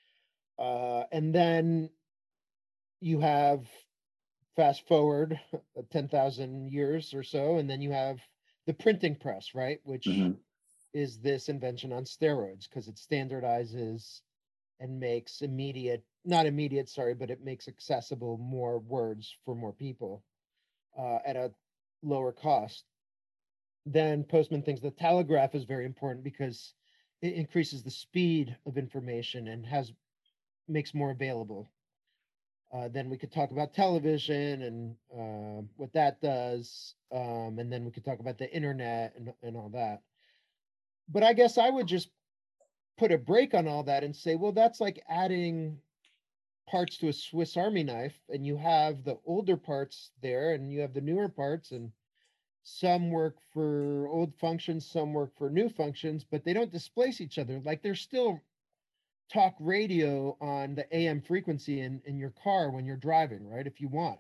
And then you have fast forward 10,000 years or so, and then you have the printing press, right? Which is this invention on steroids because it standardizes and makes not immediate, sorry, but it makes accessible more words for more people at a lower cost. Then Postman thinks the telegraph is very important because it increases the speed of information and makes more available. Then we could talk about television and what that does, and then we could talk about the internet and all that. But I guess I would just put a break on all that and say, well, that's like adding parts to a Swiss Army knife, and you have the older parts there, and you have the newer parts, and some work for old functions, some work for new functions, but they don't displace each other. Like there's still talk radio on the AM frequency in your car when you're driving, right? If you want.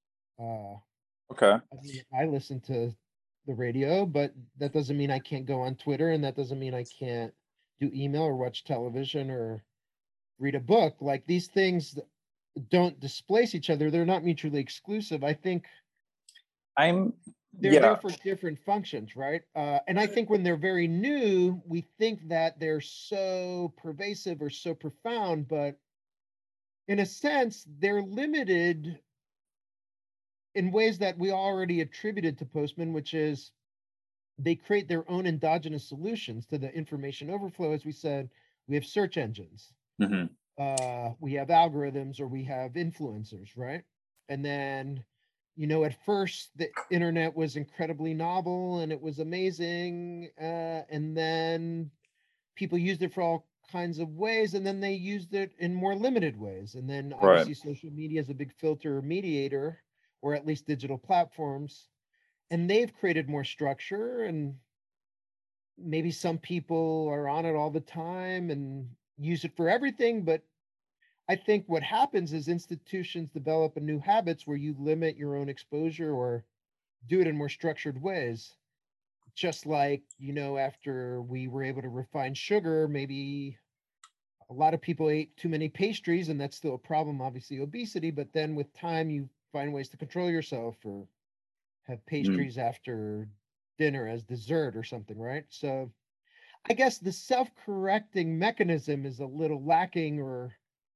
Okay. I mean, I listen to the radio, but that doesn't mean I can't go on Twitter, and that doesn't mean I can't do email or watch television or read a book. Like these things don't displace each other. They're not mutually exclusive. I think they're there for different functions, right? And I think when they're very new, we think that they're so pervasive or so profound, but in a sense, they're limited in ways that we already attributed to Postman, which is they create their own endogenous solutions to the information overflow. As we said, we have search engines, we have algorithms, or we have influencers, right? And then at first the internet was incredibly novel and it was amazing, and then people used it for all kinds of ways, and then they used it in more limited ways, and then Right. obviously social media is a big filter or mediator, or at least digital platforms, and they've created more structure, and maybe some people are on it all the time and use it for everything. But I think what happens is institutions develop a new habits where you limit your own exposure or do it in more structured ways. Just like, after we were able to refine sugar, maybe a lot of people ate too many pastries, and that's still a problem, obviously, obesity. But then with time, you find ways to control yourself or have Mm. pastries after dinner as dessert or something, right? So I guess the self-correcting mechanism is a little lacking, or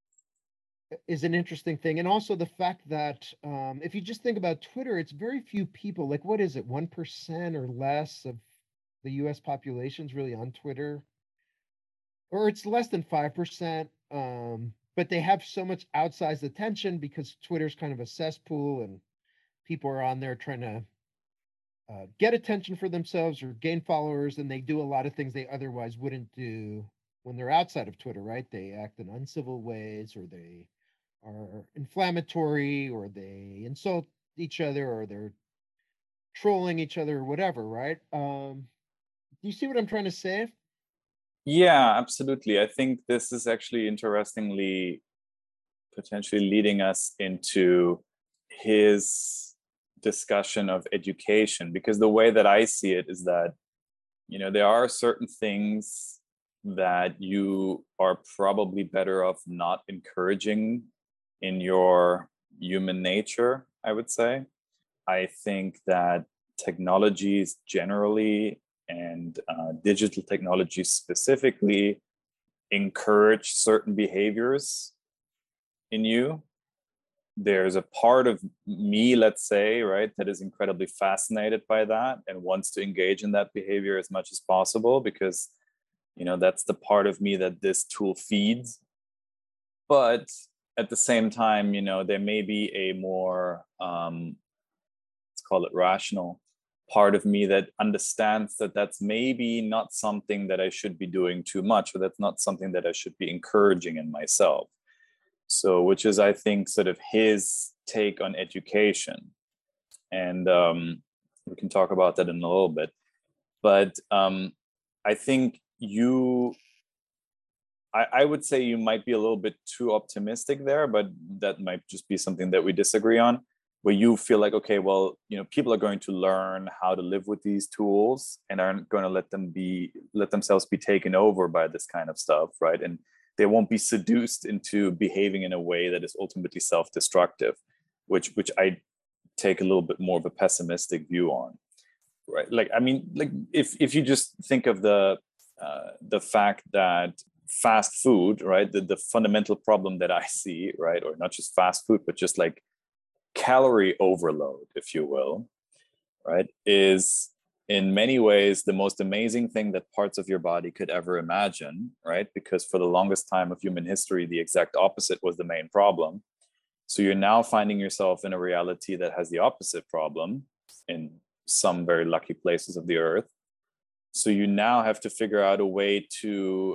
is an interesting thing. And also the fact that, if you just think about Twitter, it's very few people. Like, what is it, 1% or less of the US population is really on Twitter, or it's less than 5%. But they have so much outsized attention because Twitter's kind of a cesspool, and people are on there trying to get attention for themselves or gain followers, and they do a lot of things they otherwise wouldn't do when they're outside of Twitter, right? They act in uncivil ways, or they are inflammatory, or they insult each other, or they're trolling each other, or whatever, right? Do you see what I'm trying to say? Yeah, absolutely. I think this is actually interestingly potentially leading us into his discussion of education, because the way that I see it is that, there are certain things that you are probably better off not encouraging in your human nature, I would say. I think that technologies generally, and digital technologies specifically, encourage certain behaviors in you. There's a part of me, let's say, right, that is incredibly fascinated by that and wants to engage in that behavior as much as possible, because that's the part of me that this tool feeds. But at the same time, there may be a more let's call it rational part of me that understands that that's maybe not something that I should be doing too much, or that's not something that I should be encouraging in myself. So, which is, I think, sort of his take on education. And we can talk about that in a little bit. But I think I would say you might be a little bit too optimistic there, but that might just be something that we disagree on, where you feel like, okay, well, people are going to learn how to live with these tools and aren't going to let themselves be taken over by this kind of stuff, right? And they won't be seduced into behaving in a way that is ultimately self-destructive, which I take a little bit more of a pessimistic view on, right? Like, I mean, like if you just think of the fact that fast food, right, the fundamental problem that I see, right, or not just fast food, but just like calorie overload, if you will, right, is in many ways the most amazing thing that parts of your body could ever imagine, right? Because for the longest time of human history, the exact opposite was the main problem. So you're now finding yourself in a reality that has the opposite problem in some very lucky places of the earth. So you now have to figure out a way to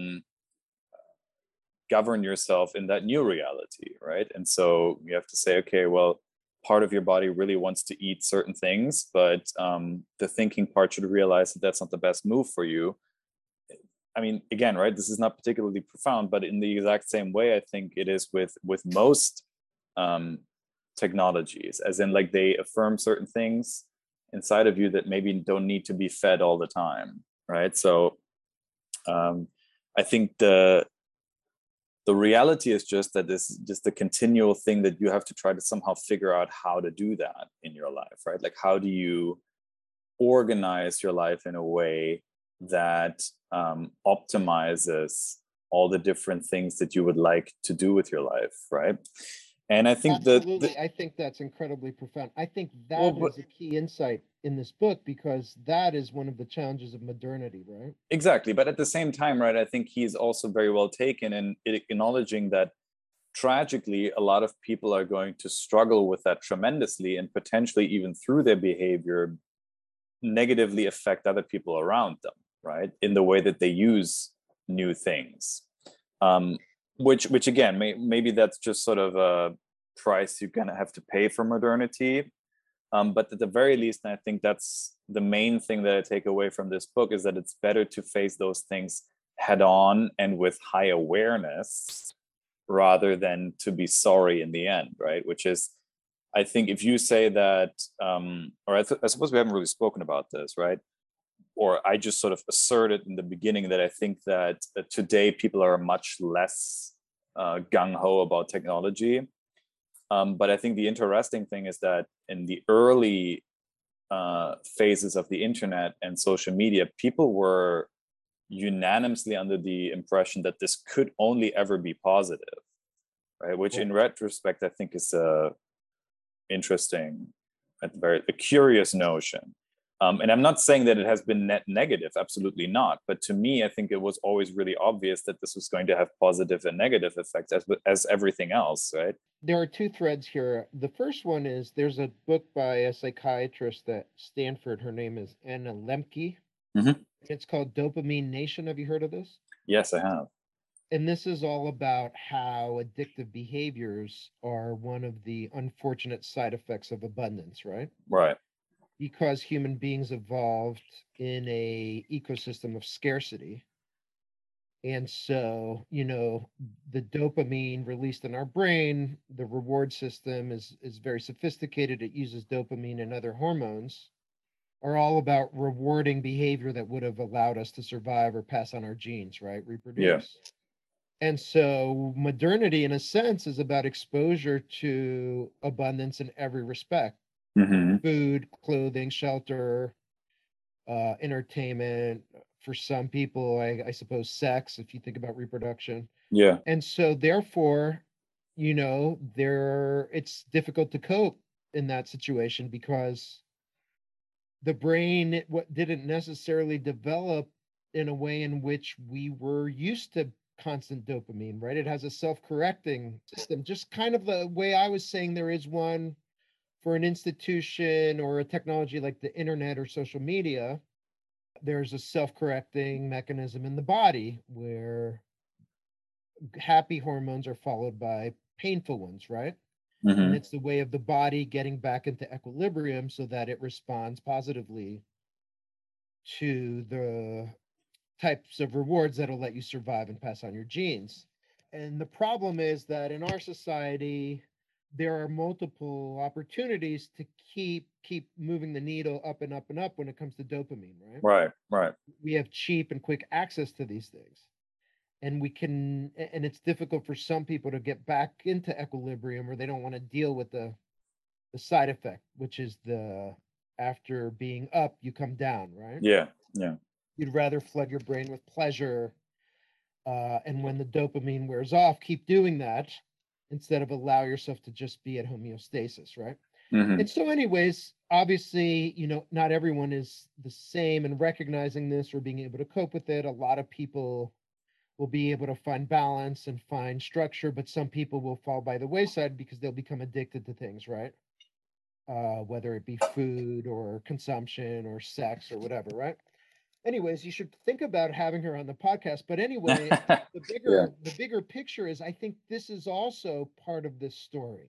govern yourself in that new reality, right? And so you have to say, okay, well, part of your body really wants to eat certain things, but the thinking part should realize that that's not the best move for you. I mean, again, right, this is not particularly profound, but in the exact same way, I think it is with most technologies, as in, like, they affirm certain things inside of you that maybe don't need to be fed all the time, right? So I think the reality is just that this is just a continual thing that you have to try to somehow figure out how to do that in your life, right? Like, how do you organize your life in a way that optimizes all the different things that you would like to do with your life, right? And I think Absolutely. I think that's incredibly profound. I think well, that is a key insight in this book, because that is one of the challenges of modernity, right? exactly. But at the same time, right, I think he's also very well taken in acknowledging that tragically, a lot of people are going to struggle with that tremendously, and potentially even through their behavior negatively affect other people around them, right? In the way that they use new things. Which again, maybe that's just sort of a price you're gonna have to pay for modernity. But at the very least, and I think that's the main thing that I take away from this book, is that it's better to face those things head on and with high awareness rather than to be sorry in the end, right? Which is, I think, if you say that, or I suppose we haven't really spoken about this, right? Or I just sort of asserted in the beginning that I think that today people are much less gung-ho about technology. But I think the interesting thing is that in the early phases of the internet and social media, people were unanimously under the impression that this could only ever be positive, right? Which in retrospect, I think is interesting, a curious notion. And I'm not saying that it has been net negative, absolutely not. But to me, I think it was always really obvious that this was going to have positive and negative effects as everything else, right? There are two threads here. The first one is there's a book by a psychiatrist at Stanford. Her name is Anna Lembke. Mm-hmm. It's called Dopamine Nation. Have you heard of this? Yes, I have. And this is all about how addictive behaviors are one of the unfortunate side effects of abundance, right? Right. Because human beings evolved in a ecosystem of scarcity. And so, the dopamine released in our brain, the reward system is very sophisticated. It uses dopamine and other hormones, are all about rewarding behavior that would have allowed us to survive or pass on our genes, right? Reproduce. Yeah. And so modernity, in a sense, is about exposure to abundance in every respect. Mm-hmm. Food, clothing, shelter, entertainment. For some people, I suppose sex, if you think about reproduction. Yeah. And so therefore, it's difficult to cope in that situation because the brain didn't necessarily develop in a way in which we were used to constant dopamine, right? It has a self-correcting system, just kind of the way I was saying there is one for an institution or a technology like the internet or social media. There's a self-correcting mechanism in the body where happy hormones are followed by painful ones, right? Mm-hmm. And it's the way of the body getting back into equilibrium so that it responds positively to the types of rewards that'll let you survive and pass on your genes. And the problem is that in our society, there are multiple opportunities to keep moving the needle up and up and up when it comes to dopamine, right? Right. We have cheap and quick access to these things. And it's difficult for some people to get back into equilibrium, or they don't want to deal with the side effect, which is after being up, you come down, right? Yeah. You'd rather flood your brain with pleasure. And when the dopamine wears off, keep doing that instead of allow yourself to just be at homeostasis, right? Mm-hmm. And so anyways, obviously, not everyone is the same in recognizing this or being able to cope with it. A lot of people will be able to find balance and find structure, but some people will fall by the wayside because they'll become addicted to things, right? Whether it be food or consumption or sex or whatever, right? Anyways, you should think about having her on the podcast. But anyway, the bigger picture is I think this is also part of this story.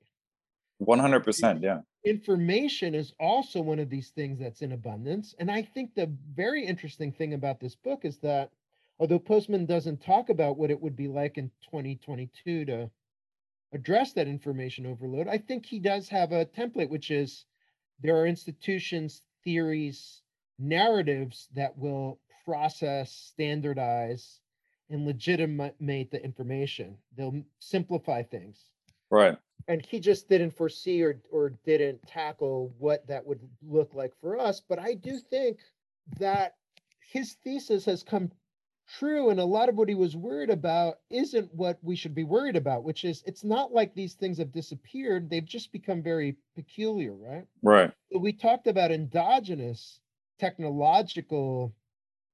100%, yeah. Information is also one of these things that's in abundance. And I think the very interesting thing about this book is that although Postman doesn't talk about what it would be like in 2022 to address that information overload, I think he does have a template, which is there are institutions, theories, narratives that will process, standardize, and legitimate the information. They'll simplify things. Right. And he just didn't foresee or didn't tackle what that would look like for us. But I do think that his thesis has come true, and a lot of what he was worried about isn't what we should be worried about, which is it's not like these things have disappeared. They've just become very peculiar, right? Right. So we talked about endogenous technological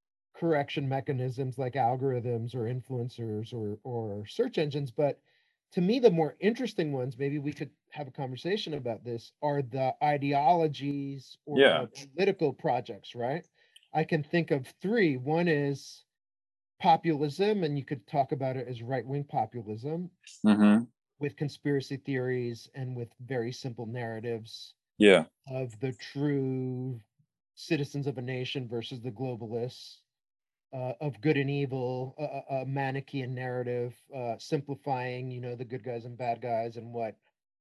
correction mechanisms like algorithms or influencers or search engines, but to me, the more interesting ones, maybe we could have a conversation about this, are the ideologies or Yeah. the political projects, right? I can think of three. One is populism, and you could talk about it as right-wing populism Mm-hmm. with conspiracy theories and with very simple narratives Yeah. of the true citizens of a nation versus the globalists, of good and evil, a Manichaean narrative, simplifying, the good guys and bad guys and what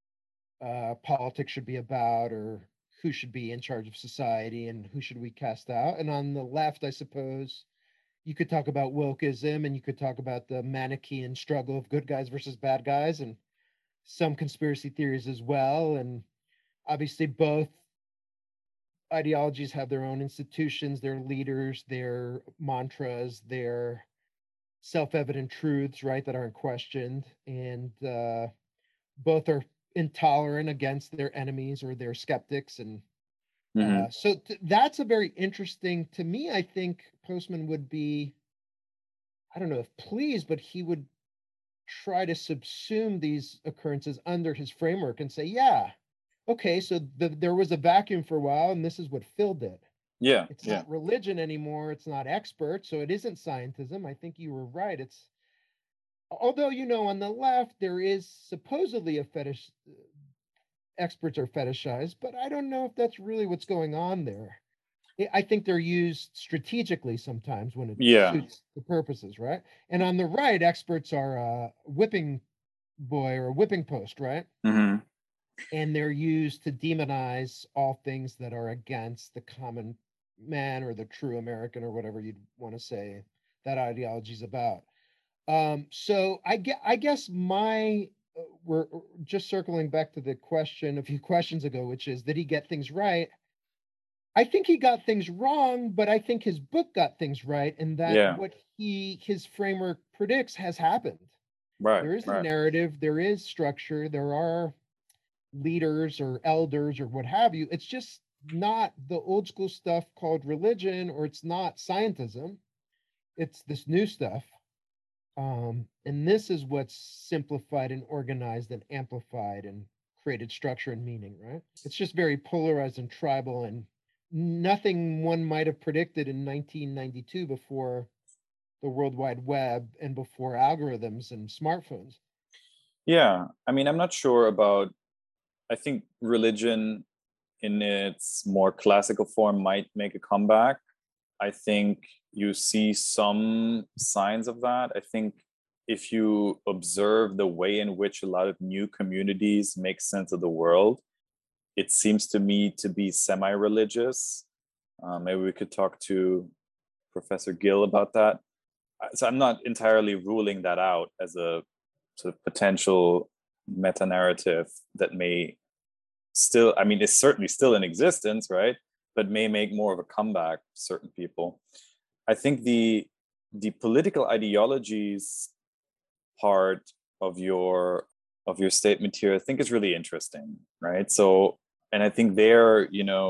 politics should be about, or who should be in charge of society and who should we cast out. And on the left, I suppose, you could talk about wokeism, and you could talk about the Manichaean struggle of good guys versus bad guys, and some conspiracy theories as well. And obviously, both ideologies have their own institutions, their leaders, their mantras, their self-evident truths, right, that aren't questioned, and both are intolerant against their enemies or their skeptics. And Mm-hmm. that's a very interesting, to me. I think Postman would be, I don't know if pleased, but he would try to subsume these occurrences under his framework and say, yeah, okay, so there was a vacuum for a while, and this is what filled it. Yeah. It's Yeah. not religion anymore. It's not expert. So it isn't scientism. I think you were right. It's, although, on the left, there is supposedly a fetish, experts are fetishized, but I don't know if that's really what's going on there. I think they're used strategically sometimes when it Yeah. suits the purposes, right? And on the right, experts are a whipping boy or a whipping post, right? Mm-hmm. And they're used to demonize all things that are against the common man or the true American, or whatever you'd want to say that ideology is about. So I guess my we're just circling back to the question a few questions ago, which is, did he get things right? I think he got things wrong, but I think his book got things right, and that Yeah. what his framework predicts has happened. Right. There is a Right. narrative, there is structure, there are leaders or elders or what have you. It's just not the old school stuff called religion, or it's not scientism. It's this new stuff. And this is what's simplified and organized and amplified and created structure and meaning, right? It's just very polarized and tribal, and nothing one might have predicted in 1992 before the World Wide Web and before algorithms and smartphones. Yeah. I mean, I'm not sure about, I think religion in its more classical form might make a comeback. I think you see some signs of that. I think if you observe the way in which a lot of new communities make sense of the world, it seems to me to be semi-religious. Maybe we could talk to Professor Gill about that. So I'm not entirely ruling that out as a sort of potential meta-narrative that may still, I mean, it's certainly still in existence, right? But may make more of a comeback for certain people. I think the political ideologies part of your statement here, I think, is really interesting, right? So, and I think there,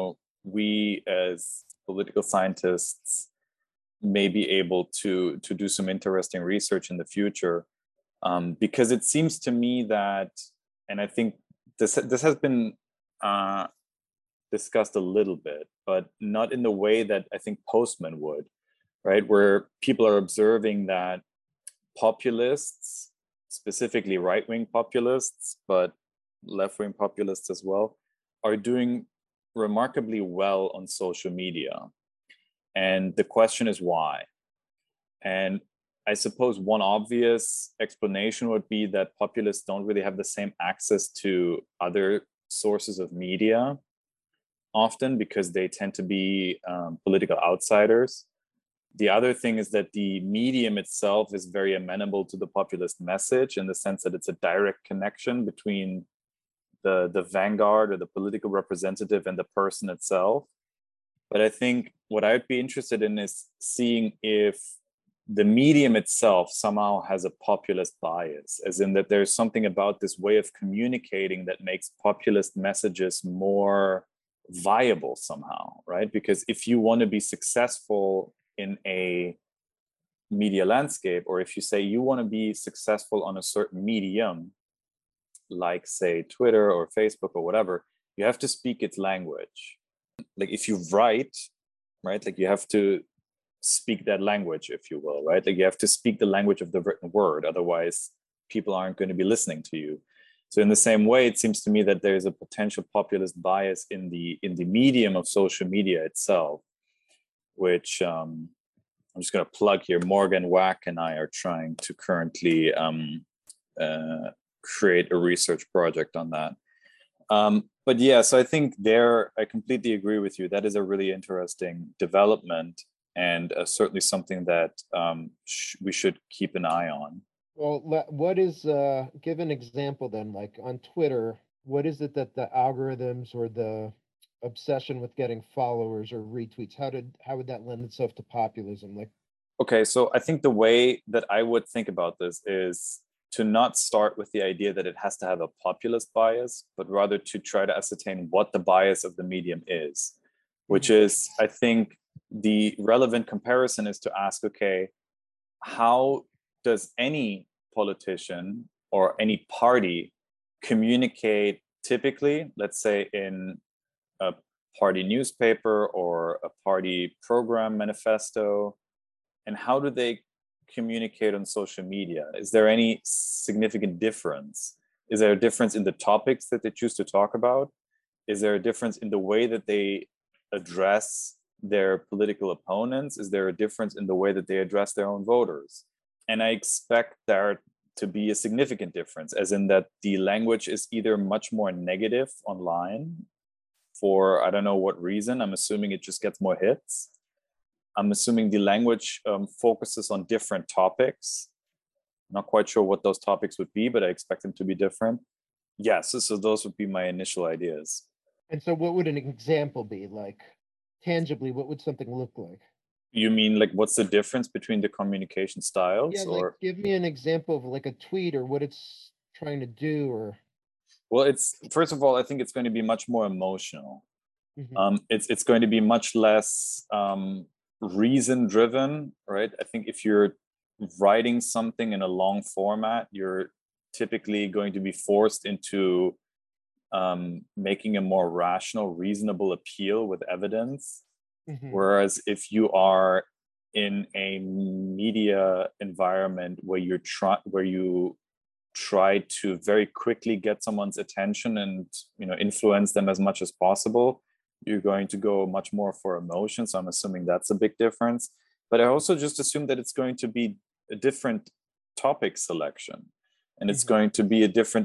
we as political scientists may be able to do some interesting research in the future, because it seems to me that, and I think this has been discussed a little bit, but not in the way that I think Postman would, right? Where people are observing that populists, specifically right-wing populists, but left-wing populists as well, are doing remarkably well on social media. And the question is why? And I suppose one obvious explanation would be that populists don't really have the same access to other sources of media often, because they tend to be political outsiders. The other thing is that the medium itself is very amenable to the populist message, in the sense that it's a direct connection between the vanguard or the political representative and the person itself. But I think what I'd be interested in is seeing if the medium itself somehow has a populist bias, as in that there's something about this way of communicating that makes populist messages more viable somehow, right? Because if you want to be successful in a media landscape, or if you say you want to be successful on a certain medium, like say Twitter or Facebook or whatever, you have to speak its language. Like if you write, right, like you have to speak that language, if you will, right? Like you have to speak the language of the written word, otherwise people aren't going to be listening to you. So in the same way, it seems to me that there's a potential populist bias in the medium of social media itself, which I'm just going to plug here. Morgan Wack and I are trying to currently create a research project on that. But yeah, so I think I completely agree with you. That is a really interesting development, and certainly something that we should keep an eye on. Well, what is, give an example then, like on Twitter, what is it that the algorithms or the obsession with getting followers or retweets, how would that lend itself to populism? Like, okay, so I think the way that I would think about this is to not start with the idea that it has to have a populist bias, but rather to try to ascertain what the bias of the medium is, which is, I think, the relevant comparison is to ask, okay, how does any politician or any party communicate typically, let's say in a party newspaper or a party program manifesto, and how do they communicate on social media? Is there any significant difference? Is there a difference in the topics that they choose to talk about? Is there a difference in the way that they address their political opponents? Is there a difference in the way that they address their own voters? And I expect there to be a significant difference, as in that the language is either much more negative online for, I don't know what reason. I'm assuming it just gets more hits. I'm assuming the language focuses on different topics. I'm not quite sure what those topics would be, but I expect them to be different. Yes, so those would be my initial ideas. And so what would an example be? Like, tangibly, what would something look like? You mean like what's the difference between the communication styles? Yeah, or like give me an example of like a tweet or what it's trying to do, or well, it's, first of all, I think it's going to be much more emotional. It's going to be much less reason driven, right? I think if you're writing something in a long format, you're typically going to be forced into making a more rational, reasonable appeal with evidence. Whereas if you are in a media environment where you try to very quickly get someone's attention and influence them as much as possible, you're going to go much more for emotion. So I'm assuming that's a big difference. But I also just assume that it's going to be a different topic selection, and it's going to be a different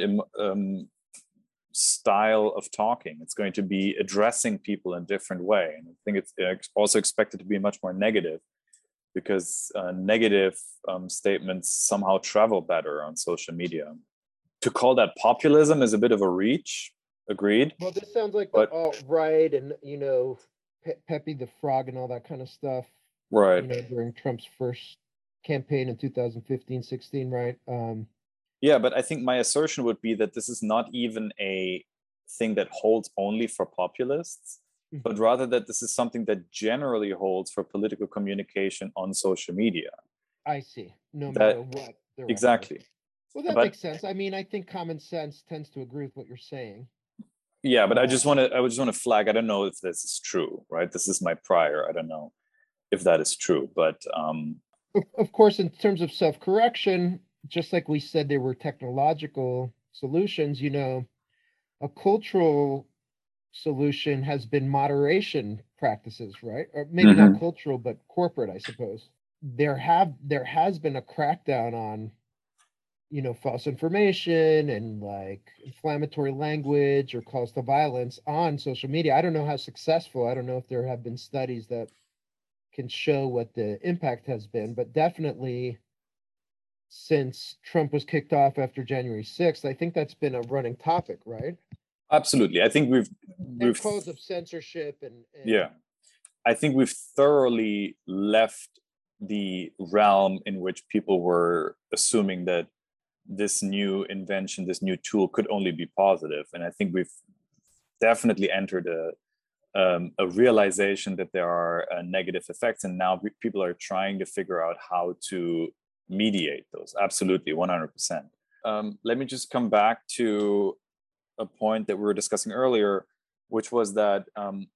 style of talking. It's going to be addressing people in a different way. And I think it's also expected to be much more negative, because negative statements somehow travel better on social media. To call that populism is a bit of a reach. Agreed. Well, this sounds like the alt-right and, Pepe the Frog and all that kind of stuff. Right. During Trump's first campaign in 2015-16, right? Yeah, but I think my assertion would be that this is not even a thing that holds only for populists, but rather that this is something that generally holds for political communication on social media. I see. No matter what. Exactly. Well, that makes sense. I mean, I think common sense tends to agree with what you're saying. Yeah, but I just want to flag, I don't know if this is true, right? This is my prior. I don't know if that is true, but of course, in terms of self-correction, just like we said, there were technological solutions, a cultural solution has been moderation practices, right? Or maybe not cultural, but corporate, I suppose. There has been a crackdown on, false information and like inflammatory language or calls to violence on social media. I don't know how successful. I don't know if there have been studies that can show what the impact has been, but definitely since Trump was kicked off after January 6th, I think that's been a running topic, right? Absolutely. I think we've calls of censorship and yeah, I think we've thoroughly left the realm in which people were assuming that this new invention, this new tool could only be positive. And I think we've definitely entered a realization that there are negative effects. And now people are trying to figure out how to mediate those. Absolutely, 100%. let me just come back to a point that we were discussing earlier, which was that,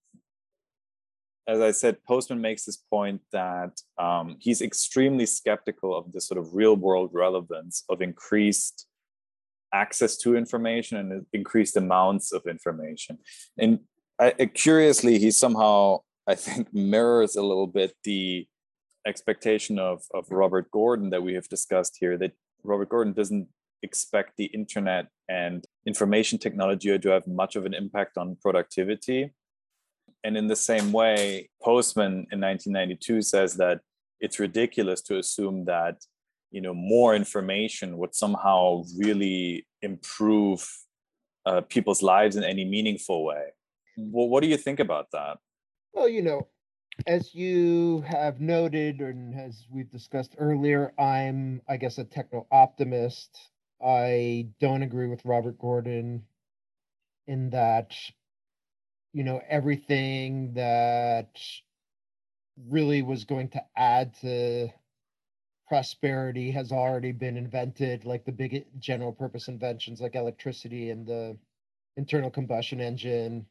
as I said, Postman makes this point that he's extremely skeptical of the sort of real world relevance of increased access to information and increased amounts of information. And curiously, he somehow, I think, mirrors a little bit the expectation of Robert Gordon that we have discussed here, that Robert Gordon doesn't expect the internet and information technology to have much of an impact on productivity. And in the same way, Postman in 1992 says that it's ridiculous to assume that, you know, more information would somehow really improve people's lives in any meaningful way. Well, what do you think about that? Well, you know, as you have noted, and as we've discussed earlier, I'm, I guess, a techno optimist. I don't agree with Robert Gordon in that, you know, everything that really was going to add to prosperity has already been invented, like the big general purpose inventions like electricity and the internal combustion engine,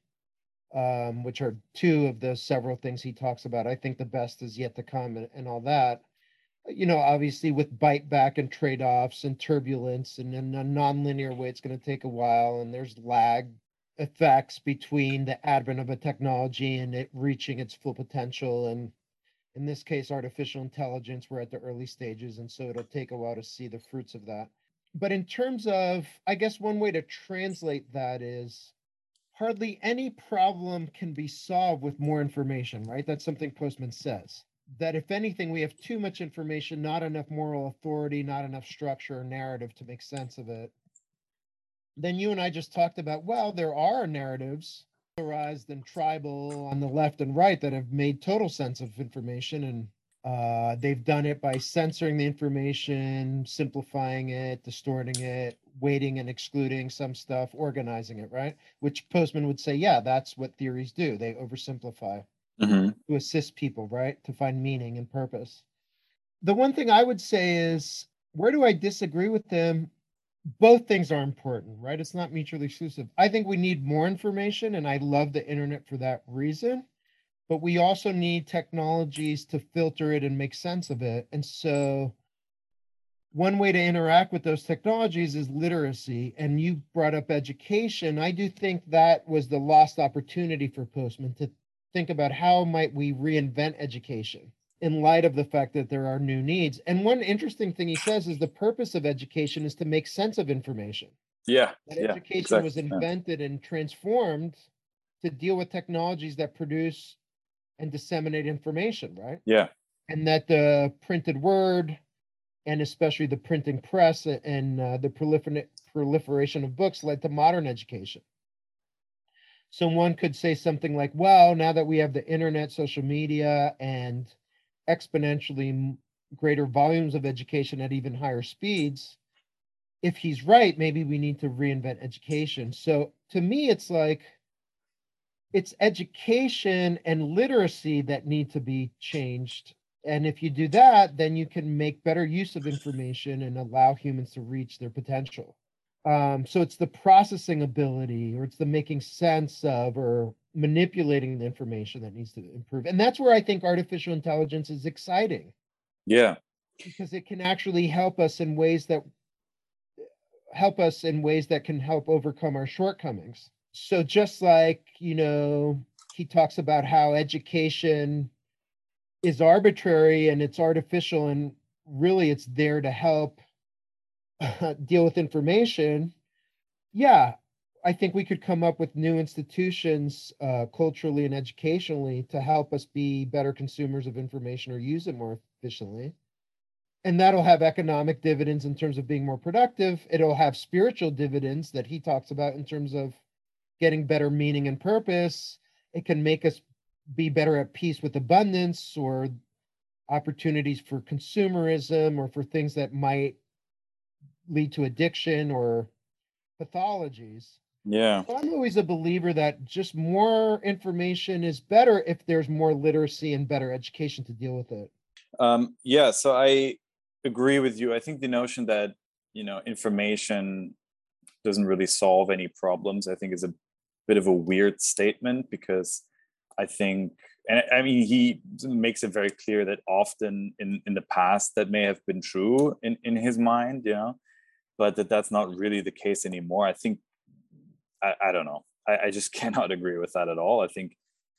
which are two of the several things he talks about. I think the best is yet to come, and all that. You know, obviously with bite back and trade-offs and turbulence, and in a non-linear way, it's going to take a while, and there's lag effects between the advent of a technology and it reaching its full potential. And in this case, artificial intelligence, we're at the early stages, and so it'll take a while to see the fruits of that. But in terms of, I guess one way to translate that is hardly any problem can be solved with more information, right? That's something Postman says. That if anything, we have too much information, not enough moral authority, not enough structure or narrative to make sense of it. Then you and I just talked about, well, there are narratives, polarized and tribal on the left and right, that have made total sense of information, and they've done it by censoring the information, simplifying it, distorting it, weighting and excluding some stuff, organizing it, right? Which Postman would say, yeah, that's what theories do. They oversimplify to assist people, right? To find meaning and purpose. The one thing I would say is, where do I disagree with them? Both things are important, right? It's not mutually exclusive. I think we need more information, and I love the internet for that reason. But we also need technologies to filter it and make sense of it. And so one way to interact with those technologies is literacy. And you brought up education. I do think that was the lost opportunity for Postman, to think about how might we reinvent education in light of the fact that there are new needs. And one interesting thing he says is the purpose of education is to make sense of information. Yeah. That yeah, education exactly. was invented and transformed to deal with technologies that produce and disseminate information, right? Yeah. And that the printed word, and especially the printing press and the proliferation of books, led to modern education. So one could say something like, well, now that we have the internet, social media, and exponentially greater volumes of education at even higher speeds, if he's right, maybe we need to reinvent education. So to me, it's like, it's education and literacy that need to be changed. And if you do that, then you can make better use of information and allow humans to reach their potential. So it's the processing ability, or it's the making sense of, or manipulating the information that needs to improve. And that's where I think artificial intelligence is exciting. Yeah. Because it can actually help us in ways that can help overcome our shortcomings. So just like, you know, he talks about how education is arbitrary and it's artificial, and really it's there to help deal with information. Yeah, I think we could come up with new institutions culturally and educationally to help us be better consumers of information or use it more efficiently. And that'll have economic dividends in terms of being more productive. It'll have spiritual dividends that he talks about in terms of getting better meaning and purpose. It can make us be better at peace with abundance, or opportunities for consumerism, or for things that might lead to addiction or pathologies. Yeah. So I'm always a believer that just more information is better if there's more literacy and better education to deal with it. Yeah, so I agree with you. I think the notion that information doesn't really solve any problems, I think is a bit of a weird statement, because I think, and I mean, he makes it very clear that often in the past that may have been true in his mind, but that's not really the case anymore. I think, I don't know. I just cannot agree with that at all. I think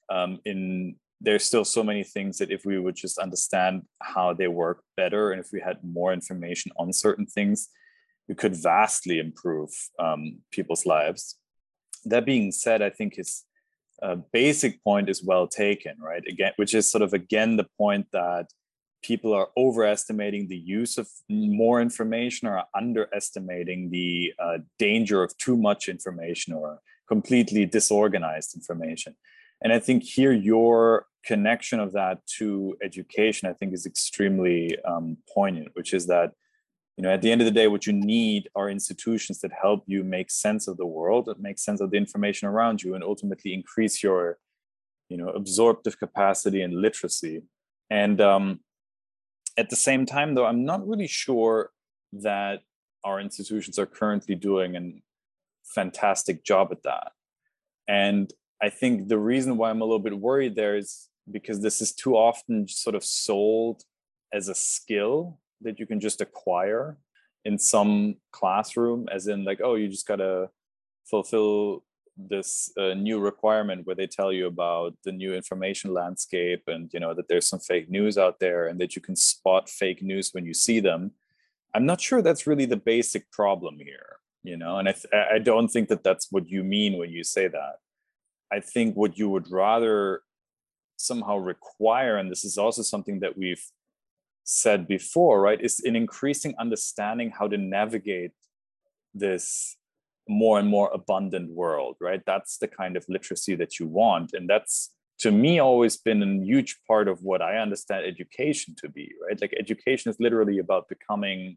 there's still so many things that if we would just understand how they work better, and if we had more information on certain things, we could vastly improve people's lives. That being said, I think his basic point is well taken, right? Again, which is sort of again the point that people are overestimating the use of more information or underestimating the danger of too much information or completely disorganized information. And I think here your connection of that to education, I think, is extremely poignant, which is that, at the end of the day, what you need are institutions that help you make sense of the world, that make sense of the information around you, and ultimately increase your, absorptive capacity and literacy. And at the same time, though, I'm not really sure that our institutions are currently doing a fantastic job at that. And I think the reason why I'm a little bit worried there is because this is too often sort of sold as a skill that you can just acquire in some classroom, as in like, oh, you just gotta fulfill this new requirement where they tell you about the new information landscape, and that there's some fake news out there, and that you can spot fake news when you see them. I'm not sure that's really the basic problem here, and I don't think that that's what you mean when you say that. I think what you would rather somehow require, and this is also something that we've said before, right, is an increasing understanding how to navigate this more and more abundant world, right? That's the kind of literacy that you want. And that's, to me, always been a huge part of what I understand education to be, right? Like education is literally about becoming,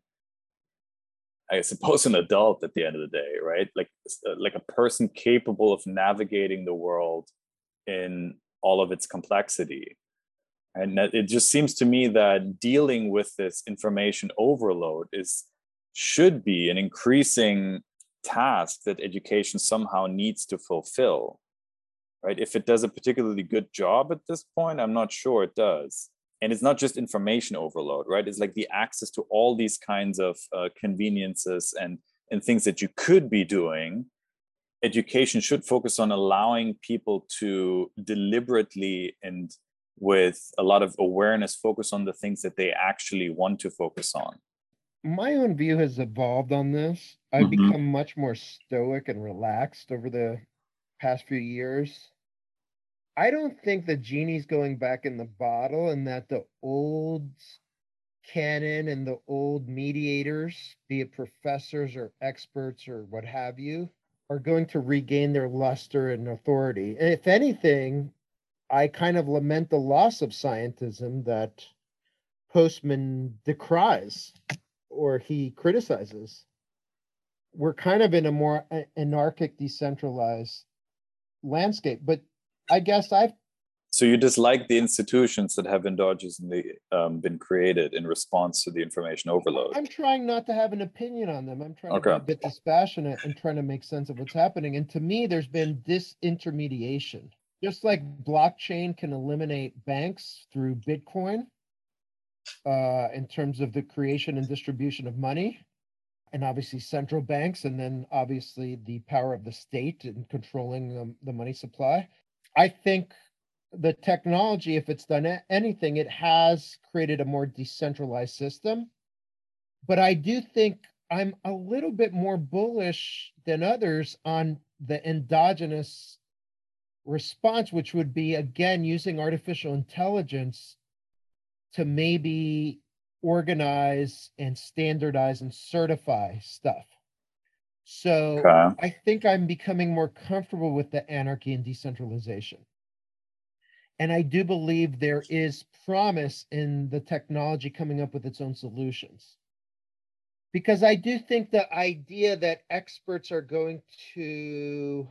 I suppose, an adult at the end of the day, right? Like a person capable of navigating the world in all of its complexity. And it just seems to me that dealing with this information overload should be an increasing task that education somehow needs to fulfill, right? If it does a particularly good job at this point, I'm not sure it does. And it's not just information overload, right? It's like the access to all these kinds of conveniences and things that you could be doing. Education should focus on allowing people to deliberately and with a lot of awareness focus on the things that they actually want to focus on. My own view has evolved on this. I've become much more stoic and relaxed over the past few years. I don't think the genie's going back in the bottle, and that the old canon and the old mediators, be it professors or experts or what have you, are going to regain their luster and authority. And if anything, I kind of lament the loss of scientism that Postman decries or he criticizes. We're kind of in a more anarchic, decentralized landscape. But I guess So you dislike the institutions that have endogenously been created in response to the information overload? I'm trying not to have an opinion on them. I'm trying to be a bit dispassionate and trying to make sense of what's happening. And to me, there's been disintermediation. Just like blockchain can eliminate banks through Bitcoin in terms of the creation and distribution of money, and obviously central banks, and then obviously the power of the state in controlling the money supply. I think the technology, if it's done anything, it has created a more decentralized system. But I do think I'm a little bit more bullish than others on the endogenous response, which would be, again, using artificial intelligence to maybe organize and standardize and certify stuff. So I think I'm becoming more comfortable with the anarchy and decentralization. And I do believe there is promise in the technology coming up with its own solutions. Because I do think the idea that experts are going to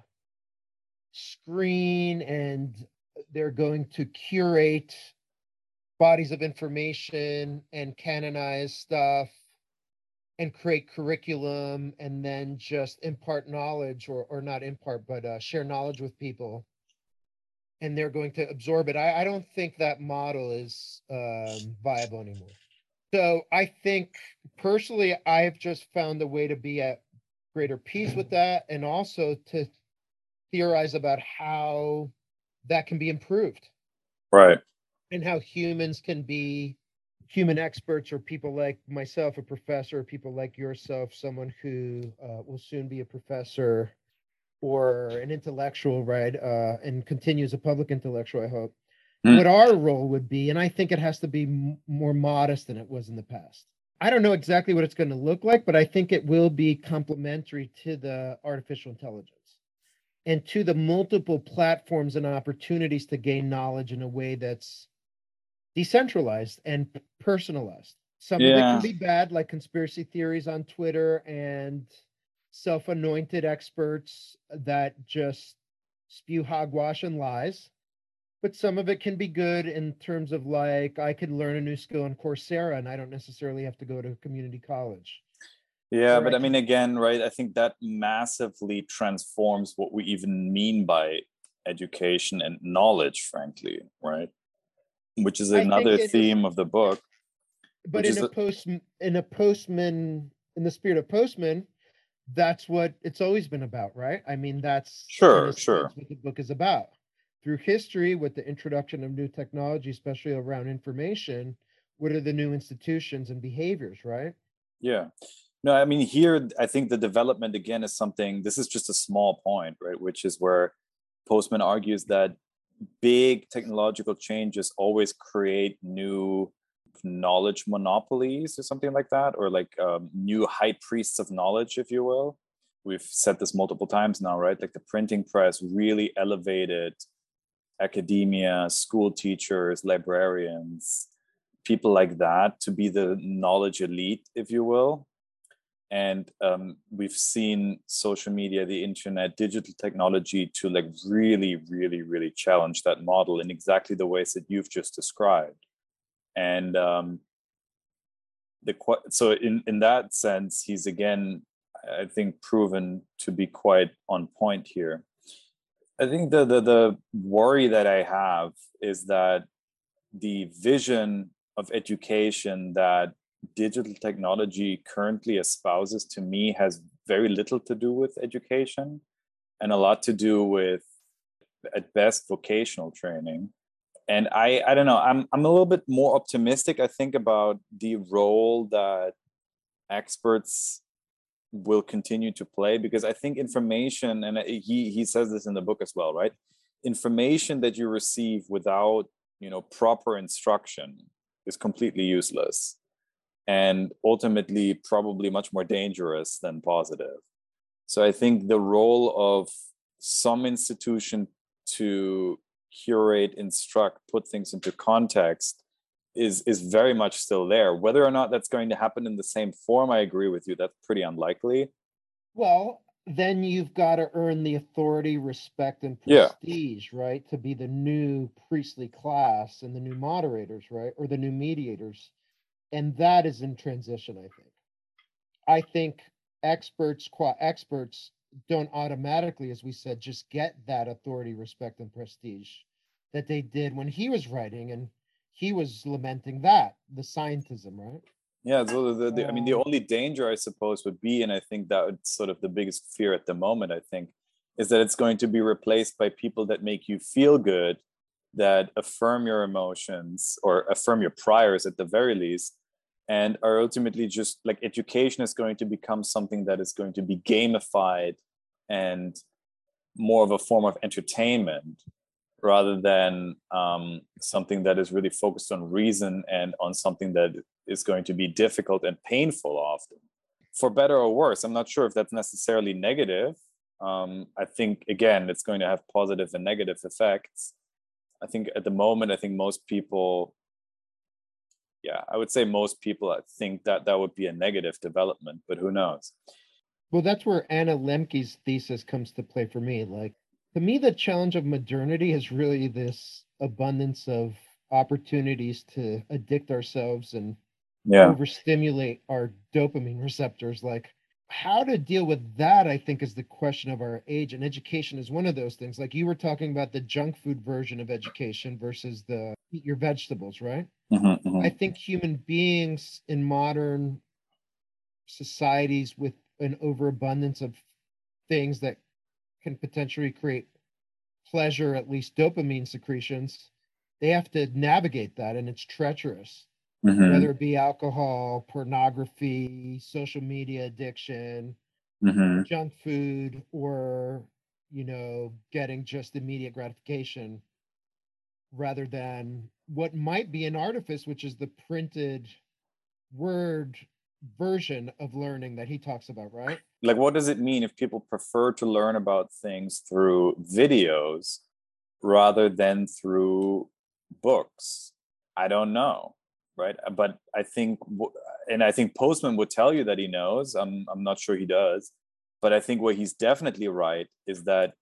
screen and they're going to curate bodies of information and canonize stuff and create curriculum and then just impart knowledge or not impart, but share knowledge with people and they're going to absorb it. I don't think that model is viable anymore. So I think personally, I've just found a way to be at greater peace with that and also to theorize about how that can be improved. Right. And how humans can be human experts or people like myself, a professor, people like yourself, someone who will soon be a professor or an intellectual, right? And continues a public intellectual, I hope. What our role would be, and I think it has to be more modest than it was in the past. I don't know exactly what it's going to look like, but I think it will be complementary to the artificial intelligence and to the multiple platforms and opportunities to gain knowledge in a way that's decentralized and personalized. Some of it can be bad, like conspiracy theories on Twitter and self-anointed experts that just spew hogwash and lies. But some of it can be good in terms of like I could learn a new skill on Coursera and I don't necessarily have to go to community college. Yeah, but I mean, again, right, I think that massively transforms what we even mean by education and knowledge, frankly, right? Which is another theme of the book. But in the spirit of Postman, that's what it's always been about, right? I mean, that's sure what the book is about. Through history, with the introduction of new technology, especially around information, what are the new institutions and behaviors, right? Yeah. No, I mean, here, I think the development, again, is something, this is just a small point, right? Which is where Postman argues that big technological changes always create new knowledge monopolies or something like that, or like new high priests of knowledge, if you will. We've said this multiple times now, right? Like the printing press really elevated academia, school teachers, librarians, people like that to be the knowledge elite, if you will. And we've seen social media, the internet, digital technology to like really, really, really challenge that model in exactly the ways that you've just described. And so in that sense, he's again, I think, proven to be quite on point here. I think the worry that I have is that the vision of education that digital technology currently espouses, to me, has very little to do with education and a lot to do with, at best, vocational training. And I don't know, I'm a little bit more optimistic, I think, about the role that experts will continue to play, because I think information, and he says this in the book as well, right? Information that you receive without, proper instruction is completely useless and ultimately probably much more dangerous than positive. So I think the role of some institution to curate, instruct, put things into context is very much still there. Whether or not that's going to happen in the same form, I agree with you, that's pretty unlikely. Well, then you've got to earn the authority, respect, and prestige, right? To be the new priestly class and the new moderators, right? Or the new mediators. And that is in transition, I think. I think experts don't automatically, as we said, just get that authority, respect, and prestige that they did when he was writing, and he was lamenting that, the scientism, right? Yeah, so I mean, the only danger, I suppose, would be, and I think that would sort of the biggest fear at the moment, I think, is that it's going to be replaced by people that make you feel good, that affirm your emotions or affirm your priors at the very least, and are ultimately just like, education is going to become something that is going to be gamified and more of a form of entertainment rather than something that is really focused on reason and on something that is going to be difficult and painful often, for better or worse. I'm not sure if that's necessarily negative. I think, again, it's going to have positive and negative effects. I think at the moment, I think most people, I would say most people think that that would be a negative development, but who knows? Well, that's where Anna Lemke's thesis comes to play for me. Like, to me, the challenge of modernity is really this abundance of opportunities to addict ourselves and Yeah. overstimulate our dopamine receptors. Like, how to deal with that, I think, is the question of our age. And education is one of those things. Like, you were talking about the junk food version of education versus the eat your vegetables, right? I think human beings in modern societies with an overabundance of things that can potentially create pleasure, at least dopamine secretions, they have to navigate that, and it's treacherous, Mm-hmm. whether it be alcohol, pornography, social media addiction, Mm-hmm. junk food, or, getting just immediate gratification rather than what might be an artifice, which is the printed word version of learning that he talks about, right? Like, what does it mean if people prefer to learn about things through videos rather than through books? I don't know, right? But I think, and I think Postman would tell you that he knows. I'm not sure he does, but I think what he's definitely right is that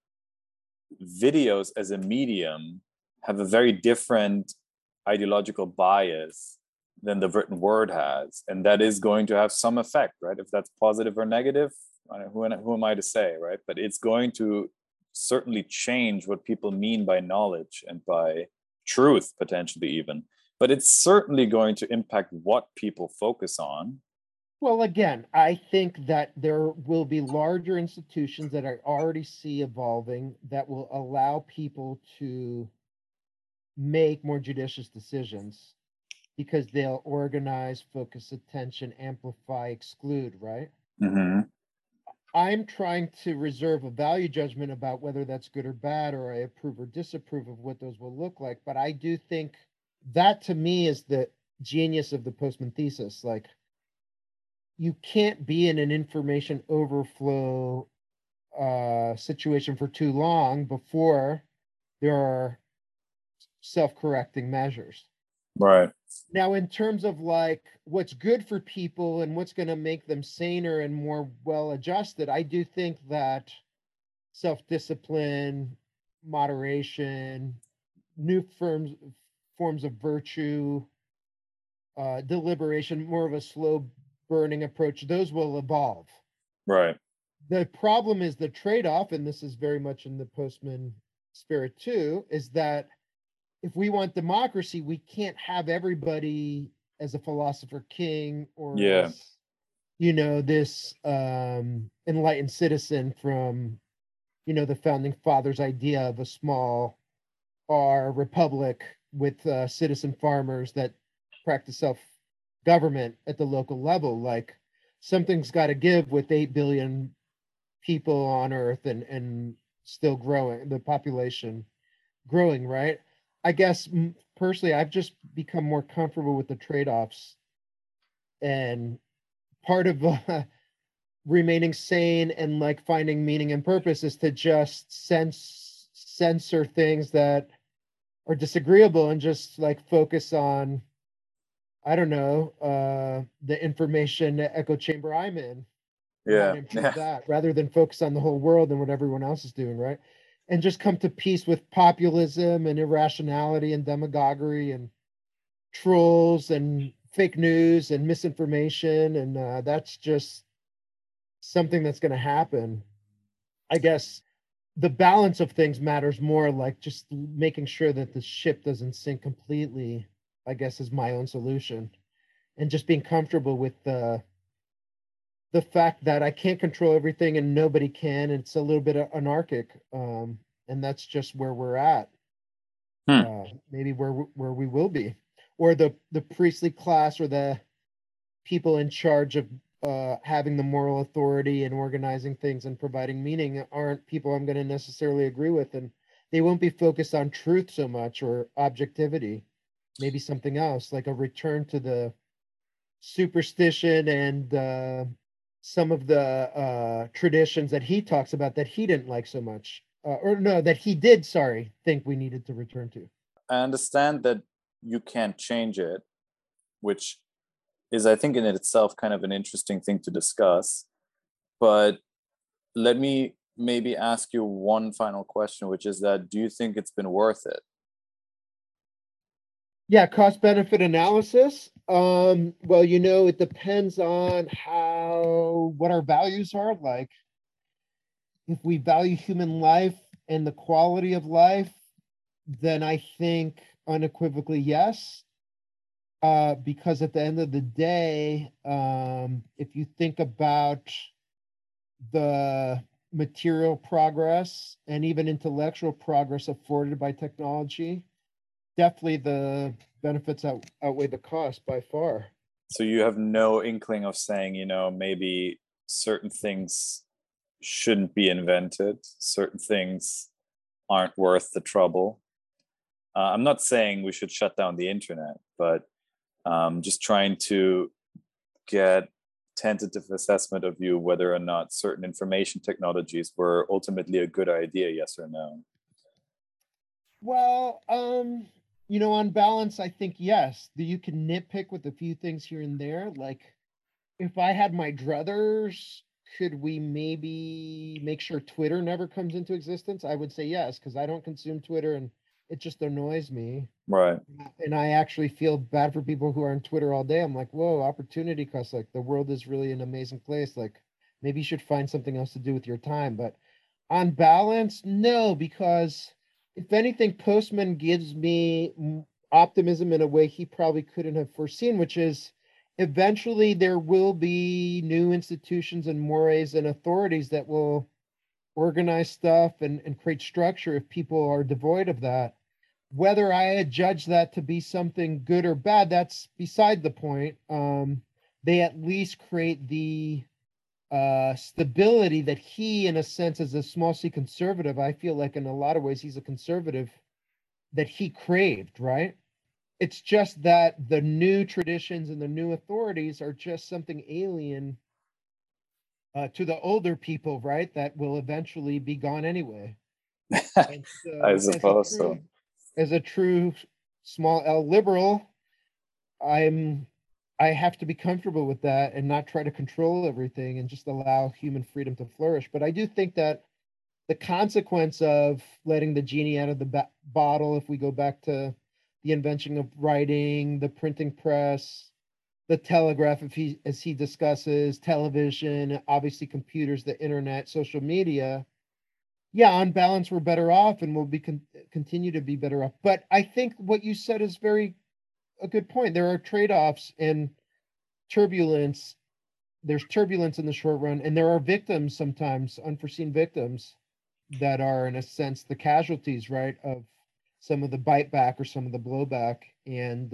videos as a medium have a very different ideological bias than the written word has, and that is going to have some effect, right? If that's positive or negative, who am I to say, right? But it's going to certainly change what people mean by knowledge and by truth, potentially even. But it's certainly going to impact what people focus on. Well, again, I think that there will be larger institutions that I already see evolving that will allow people to make more judicious decisions because they'll organize, focus attention, amplify, exclude, right? Mm-hmm. I'm trying to reserve a value judgment about whether that's good or bad, or I approve or disapprove of what those will look like. But I do think that to me is the genius of the Postman thesis. Like, you can't be in an information overflow situation for too long before there are self-correcting measures. Right. Now, in terms of like what's good for people and what's going to make them saner and more well adjusted, I do think that self-discipline, moderation, new forms of virtue, deliberation, more of a slow burning approach, those will evolve. Right. The problem is the trade-off, and this is very much in the Postman spirit too, is that if we want democracy, we can't have everybody as a philosopher king or Yeah. as this enlightened citizen from the founding fathers idea of a small r republic with citizen farmers that practice self government at the local level. Like, something's got to give with 8 billion people on earth and still growing, the population growing, right? I guess personally I've just become more comfortable with the trade-offs, and part of remaining sane and like finding meaning and purpose is to just censor things that are disagreeable and just like focus on, I don't know, the information echo chamber I'm in and how Yeah. to improve Yeah. that rather than focus on the whole world and what everyone else is doing, right? And just come to peace with populism and irrationality and demagoguery and trolls and fake news and misinformation. And that's just something that's going to happen. I guess the balance of things matters more, like just making sure that the ship doesn't sink completely, I guess, is my own solution. And just being comfortable with the fact that I can't control everything and nobody can. It's a little bit anarchic, and that's just where we're at. Hmm. Maybe where we will be, or the priestly class or the people in charge of having the moral authority and organizing things and providing meaning aren't people I'm going to necessarily agree with, and they won't be focused on truth so much or objectivity. Maybe something else, like a return to the superstition and some of the traditions that he talks about that he didn't like so much, or no, that he did, sorry, think we needed to return to. I understand that you can't change it, which is, I think, in itself kind of an interesting thing to discuss. But let me maybe ask you one final question, which is that, do you think it's been worth it? Yeah, cost benefit analysis. Well, it depends on what our values are. Like, if we value human life and the quality of life, then I think unequivocally yes. Because at the end of the day, if you think about the material progress and even intellectual progress afforded by technology, definitely the benefits outweigh the cost by far. So you have no inkling of saying, maybe certain things shouldn't be invented, certain things aren't worth the trouble. I'm not saying we should shut down the internet, but just trying to get tentative assessment of you whether or not certain information technologies were ultimately a good idea, yes or no. Well, on balance, I think yes. You can nitpick with a few things here and there. Like, if I had my druthers, could we maybe make sure Twitter never comes into existence? I would say yes, because I don't consume Twitter and it just annoys me. Right. And I actually feel bad for people who are on Twitter all day. I'm like, whoa, opportunity cost. Like, the world is really an amazing place. Like, maybe you should find something else to do with your time. But on balance, no, because if anything, Postman gives me optimism in a way he probably couldn't have foreseen, which is eventually there will be new institutions and mores and authorities that will organize stuff and create structure if people are devoid of that. Whether I had judged that to be something good or bad, that's beside the point. They at least create the stability that he, in a sense, as a small c conservative, I feel like in a lot of ways he's a conservative that he craved, right? It's just that the new traditions and the new authorities are just something alien to the older people, right? That will eventually be gone anyway. And I so, suppose so. as a true small L liberal, I'm I have to be comfortable with that and not try to control everything and just allow human freedom to flourish. But I do think that the consequence of letting the genie out of the bottle, if we go back to the invention of writing, the printing press, the telegraph, as he discusses, television, obviously computers, the internet, social media. Yeah, on balance, we're better off, and we'll continue to be better off. But I think what you said is a good point. There are trade-offs and turbulence. There's turbulence in the short run, and there are victims sometimes, unforeseen victims that are, in a sense, the casualties, right, of some of the bite back or some of the blowback. And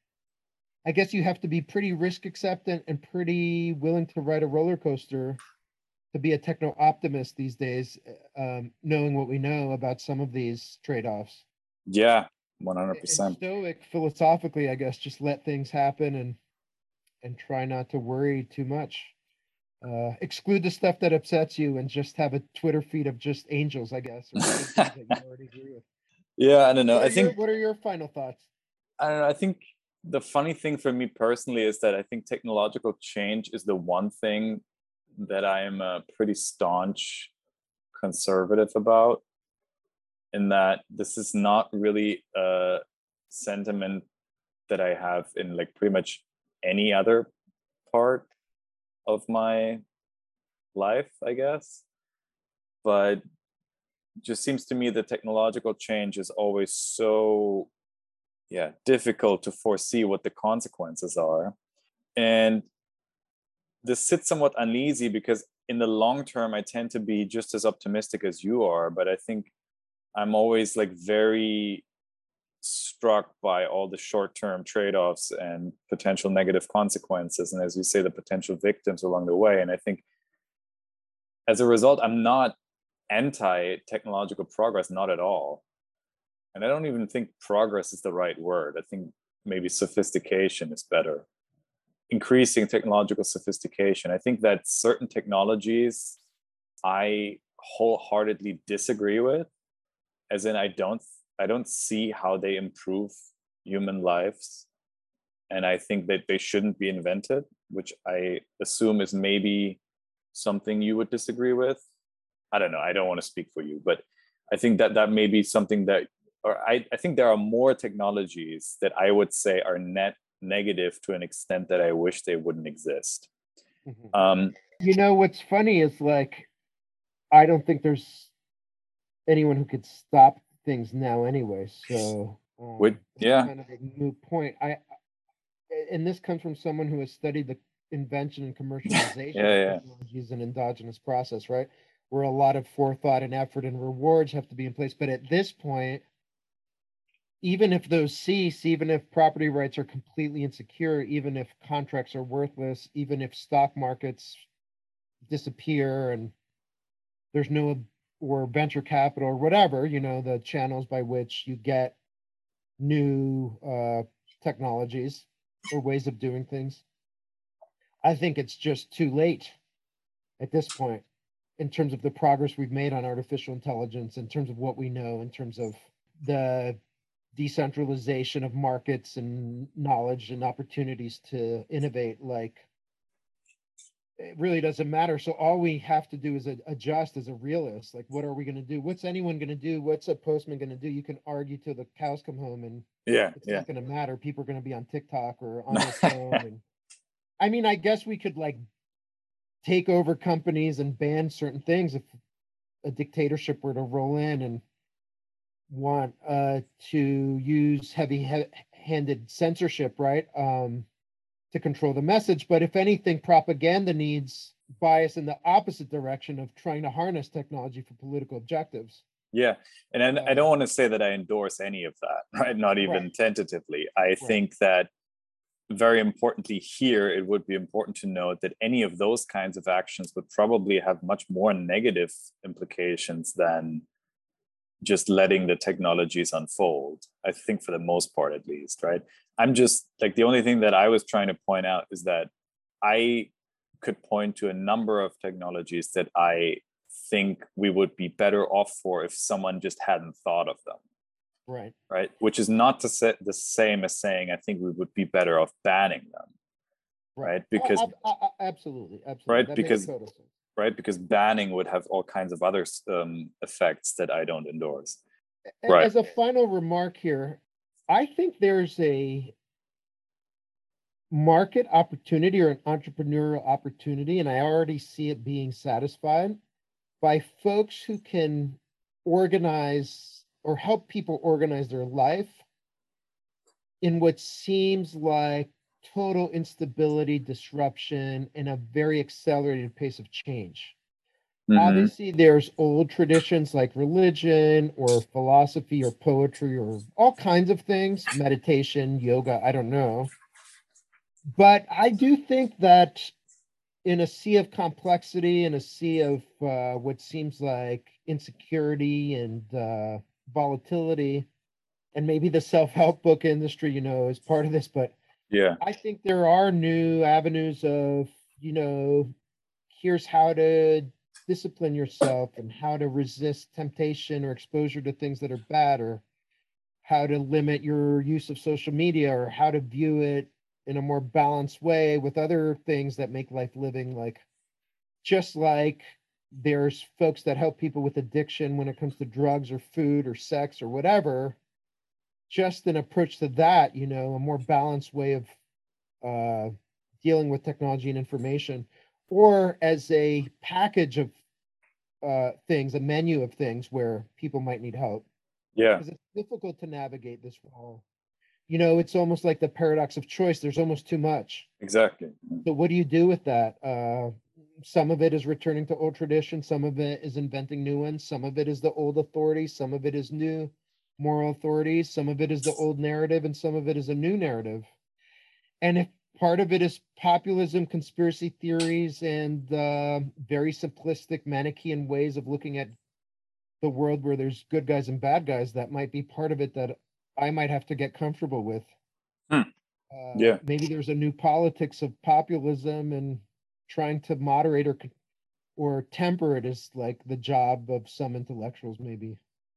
I guess you have to be pretty risk acceptant and pretty willing to ride a roller coaster to be a techno optimist these days, knowing what we know about some of these trade offs. Yeah, And 100%. stoic philosophically, I guess, just let things happen and try not to worry too much. Exclude the stuff that upsets you and just have a Twitter feed of just angels, I guess, or good things that you already agree with. Yeah, I don't know. What are your final thoughts? I don't know. I think the funny thing for me personally is that I think technological change is the one thing that I am a pretty staunch conservative about, in that this is not really a sentiment that I have in like pretty much any other part of my life, I guess. But just seems to me that technological change is always so difficult to foresee what the consequences are. And this sits somewhat uneasy because in the long term I tend to be just as optimistic as you are, but I think I'm always like very struck by all the short-term trade-offs and potential negative consequences, and as you say, the potential victims along the way. And I think as a result, I'm not anti-technological progress, not at all. And I don't even think progress is the right word. I think maybe sophistication is better. Increasing technological sophistication. I think that certain technologies I wholeheartedly disagree with, as in I don't see how they improve human lives, and I think that they shouldn't be invented, which I assume is maybe something you would disagree with. I don't know. I don't want to speak for you, but I think that may be something that I think there are more technologies that I would say are net negative to an extent that I wish they wouldn't exist. You know, what's funny is like, I don't think there's anyone who could stop things now anyway. So yeah, kind of a moot point. And this comes from someone who has studied the invention and commercialization yeah. of technologies and endogenous process, right? Where a lot of forethought and effort and rewards have to be in place. But at this point, even if those cease, even if property rights are completely insecure, even if contracts are worthless, even if stock markets disappear and there's no, or venture capital or whatever, you know, the channels by which you get new technologies or ways of doing things, I think it's just too late at this point in terms of the progress we've made on artificial intelligence, in terms of what we know, in terms of the decentralization of markets and knowledge and opportunities to innovate. Like, it really doesn't matter. So all we have to do is adjust as a realist. Like, what are we going to do? What's anyone going to do? What's a postman going to do? You can argue till the cows come home, and it's not going to matter. People are going to be on TikTok or on their phone. And I mean, I guess we could like take over companies and ban certain things if a dictatorship were to roll in and want to use heavy-handed censorship, right? To control the message. But if anything, propaganda needs bias in the opposite direction of trying to harness technology for political objectives. Yeah. And I don't want to say that I endorse any of that, right? Not even tentatively. I think that very importantly here, it would be important to note that any of those kinds of actions would probably have much more negative implications than just letting the technologies unfold. I think for the most part, at least, right? I'm just like, the only thing that I was trying to point out is that I could point to a number of technologies that I think we would be better off for if someone just hadn't thought of them. Right. Which is not to say the same as saying I think we would be better off banning them. Right. Because absolutely. Right. That because makes total sense. Right. Because banning would have all kinds of other effects that I don't endorse. As a final remark here, I think there's a market opportunity or an entrepreneurial opportunity, and I already see it being satisfied by folks who can organize or help people organize their life in what seems like total instability, disruption, and a very accelerated pace of change. Obviously, there's old traditions like religion or philosophy or poetry or all kinds of things, meditation, yoga, I don't know. But I do think that in a sea of complexity, in a sea of what seems like insecurity and volatility, and maybe the self-help book industry, you know, is part of this, but I think there are new avenues of, you know, here's how to discipline yourself and how to resist temptation or exposure to things that are bad, or how to limit your use of social media, or how to view it in a more balanced way with other things that make life living. Like, just like there's folks that help people with addiction when it comes to drugs or food or sex or whatever, just an approach to that, you know, a more balanced way of dealing with technology and information, or as a package of things, a menu of things where people might need help. Because it's difficult to navigate this wall. You know, it's almost like the paradox of choice. There's almost too much. Exactly. So what do you do with that? Some of it is returning to old tradition. Some of it is inventing new ones. Some of it is the old authority. Some of it is new moral authorities. Some of it is the old narrative, and some of it is a new narrative. And if part of it is populism, conspiracy theories, and very simplistic Manichaean ways of looking at the world where there's good guys and bad guys, that might be part of it that I might have to get comfortable with. Maybe there's a new politics of populism, and trying to moderate or temper it is like the job of some intellectuals, maybe,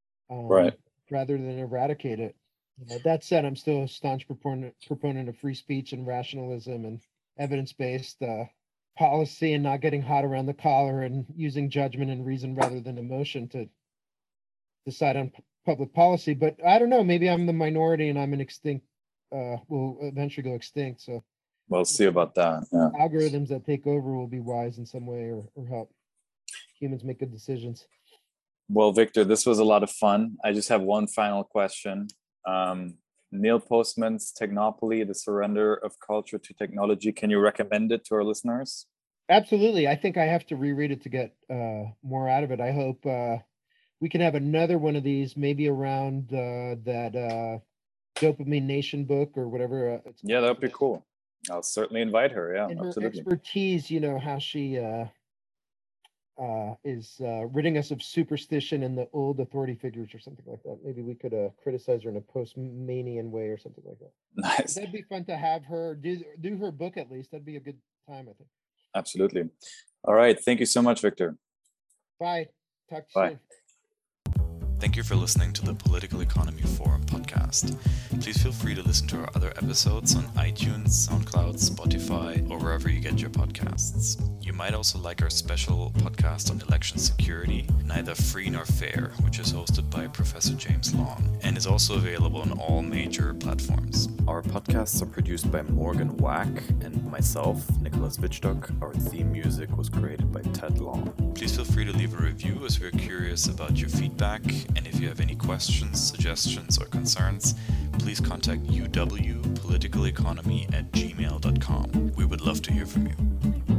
rather than eradicate it. That said, I'm still a staunch proponent of free speech and rationalism and evidence-based policy, and not getting hot around the collar and using judgment and reason rather than emotion to decide on public policy. But I don't know, maybe I'm the minority and I'm an extinct, will eventually go extinct. So we'll see about that. Yeah. Algorithms that take over will be wise in some way, or help humans make good decisions. Well, Victor, this was a lot of fun. I just have one final question. Neil Postman's Technopoly, The Surrender of Culture to Technology. Can you recommend it to our listeners? Absolutely. I think I have to reread it to get more out of it. I hope we can have another one of these, maybe around that Dopamine Nation book or whatever. Yeah, that would be cool. I'll certainly invite her. Yeah, and her absolutely. expertise, how she is ridding us of superstition and the old authority figures or something like that. Maybe we could criticize her in a post-Manian way or something like that. Nice. That'd be fun to have her do her book at least. That'd be a good time, I think. Absolutely. All right. Thank you so much, Victor. Bye. Talk to you soon. Thank you for listening to the Political Economy Forum podcast. Please feel free to listen to our other episodes on iTunes, SoundCloud, Spotify, or wherever you get your podcasts. You might also like our special podcast on election security, Neither Free Nor Fair, which is hosted by Professor James Long, and is also available on all major platforms. Our podcasts are produced by Morgan Wack and myself, Nicholas Wittstock. Our theme music was created by Ted Long. Please feel free to leave a review as we're curious about your feedback, and if you have any questions, suggestions, or concerns, please contact uwpoliticaleconomy@gmail.com. We would love to hear from you.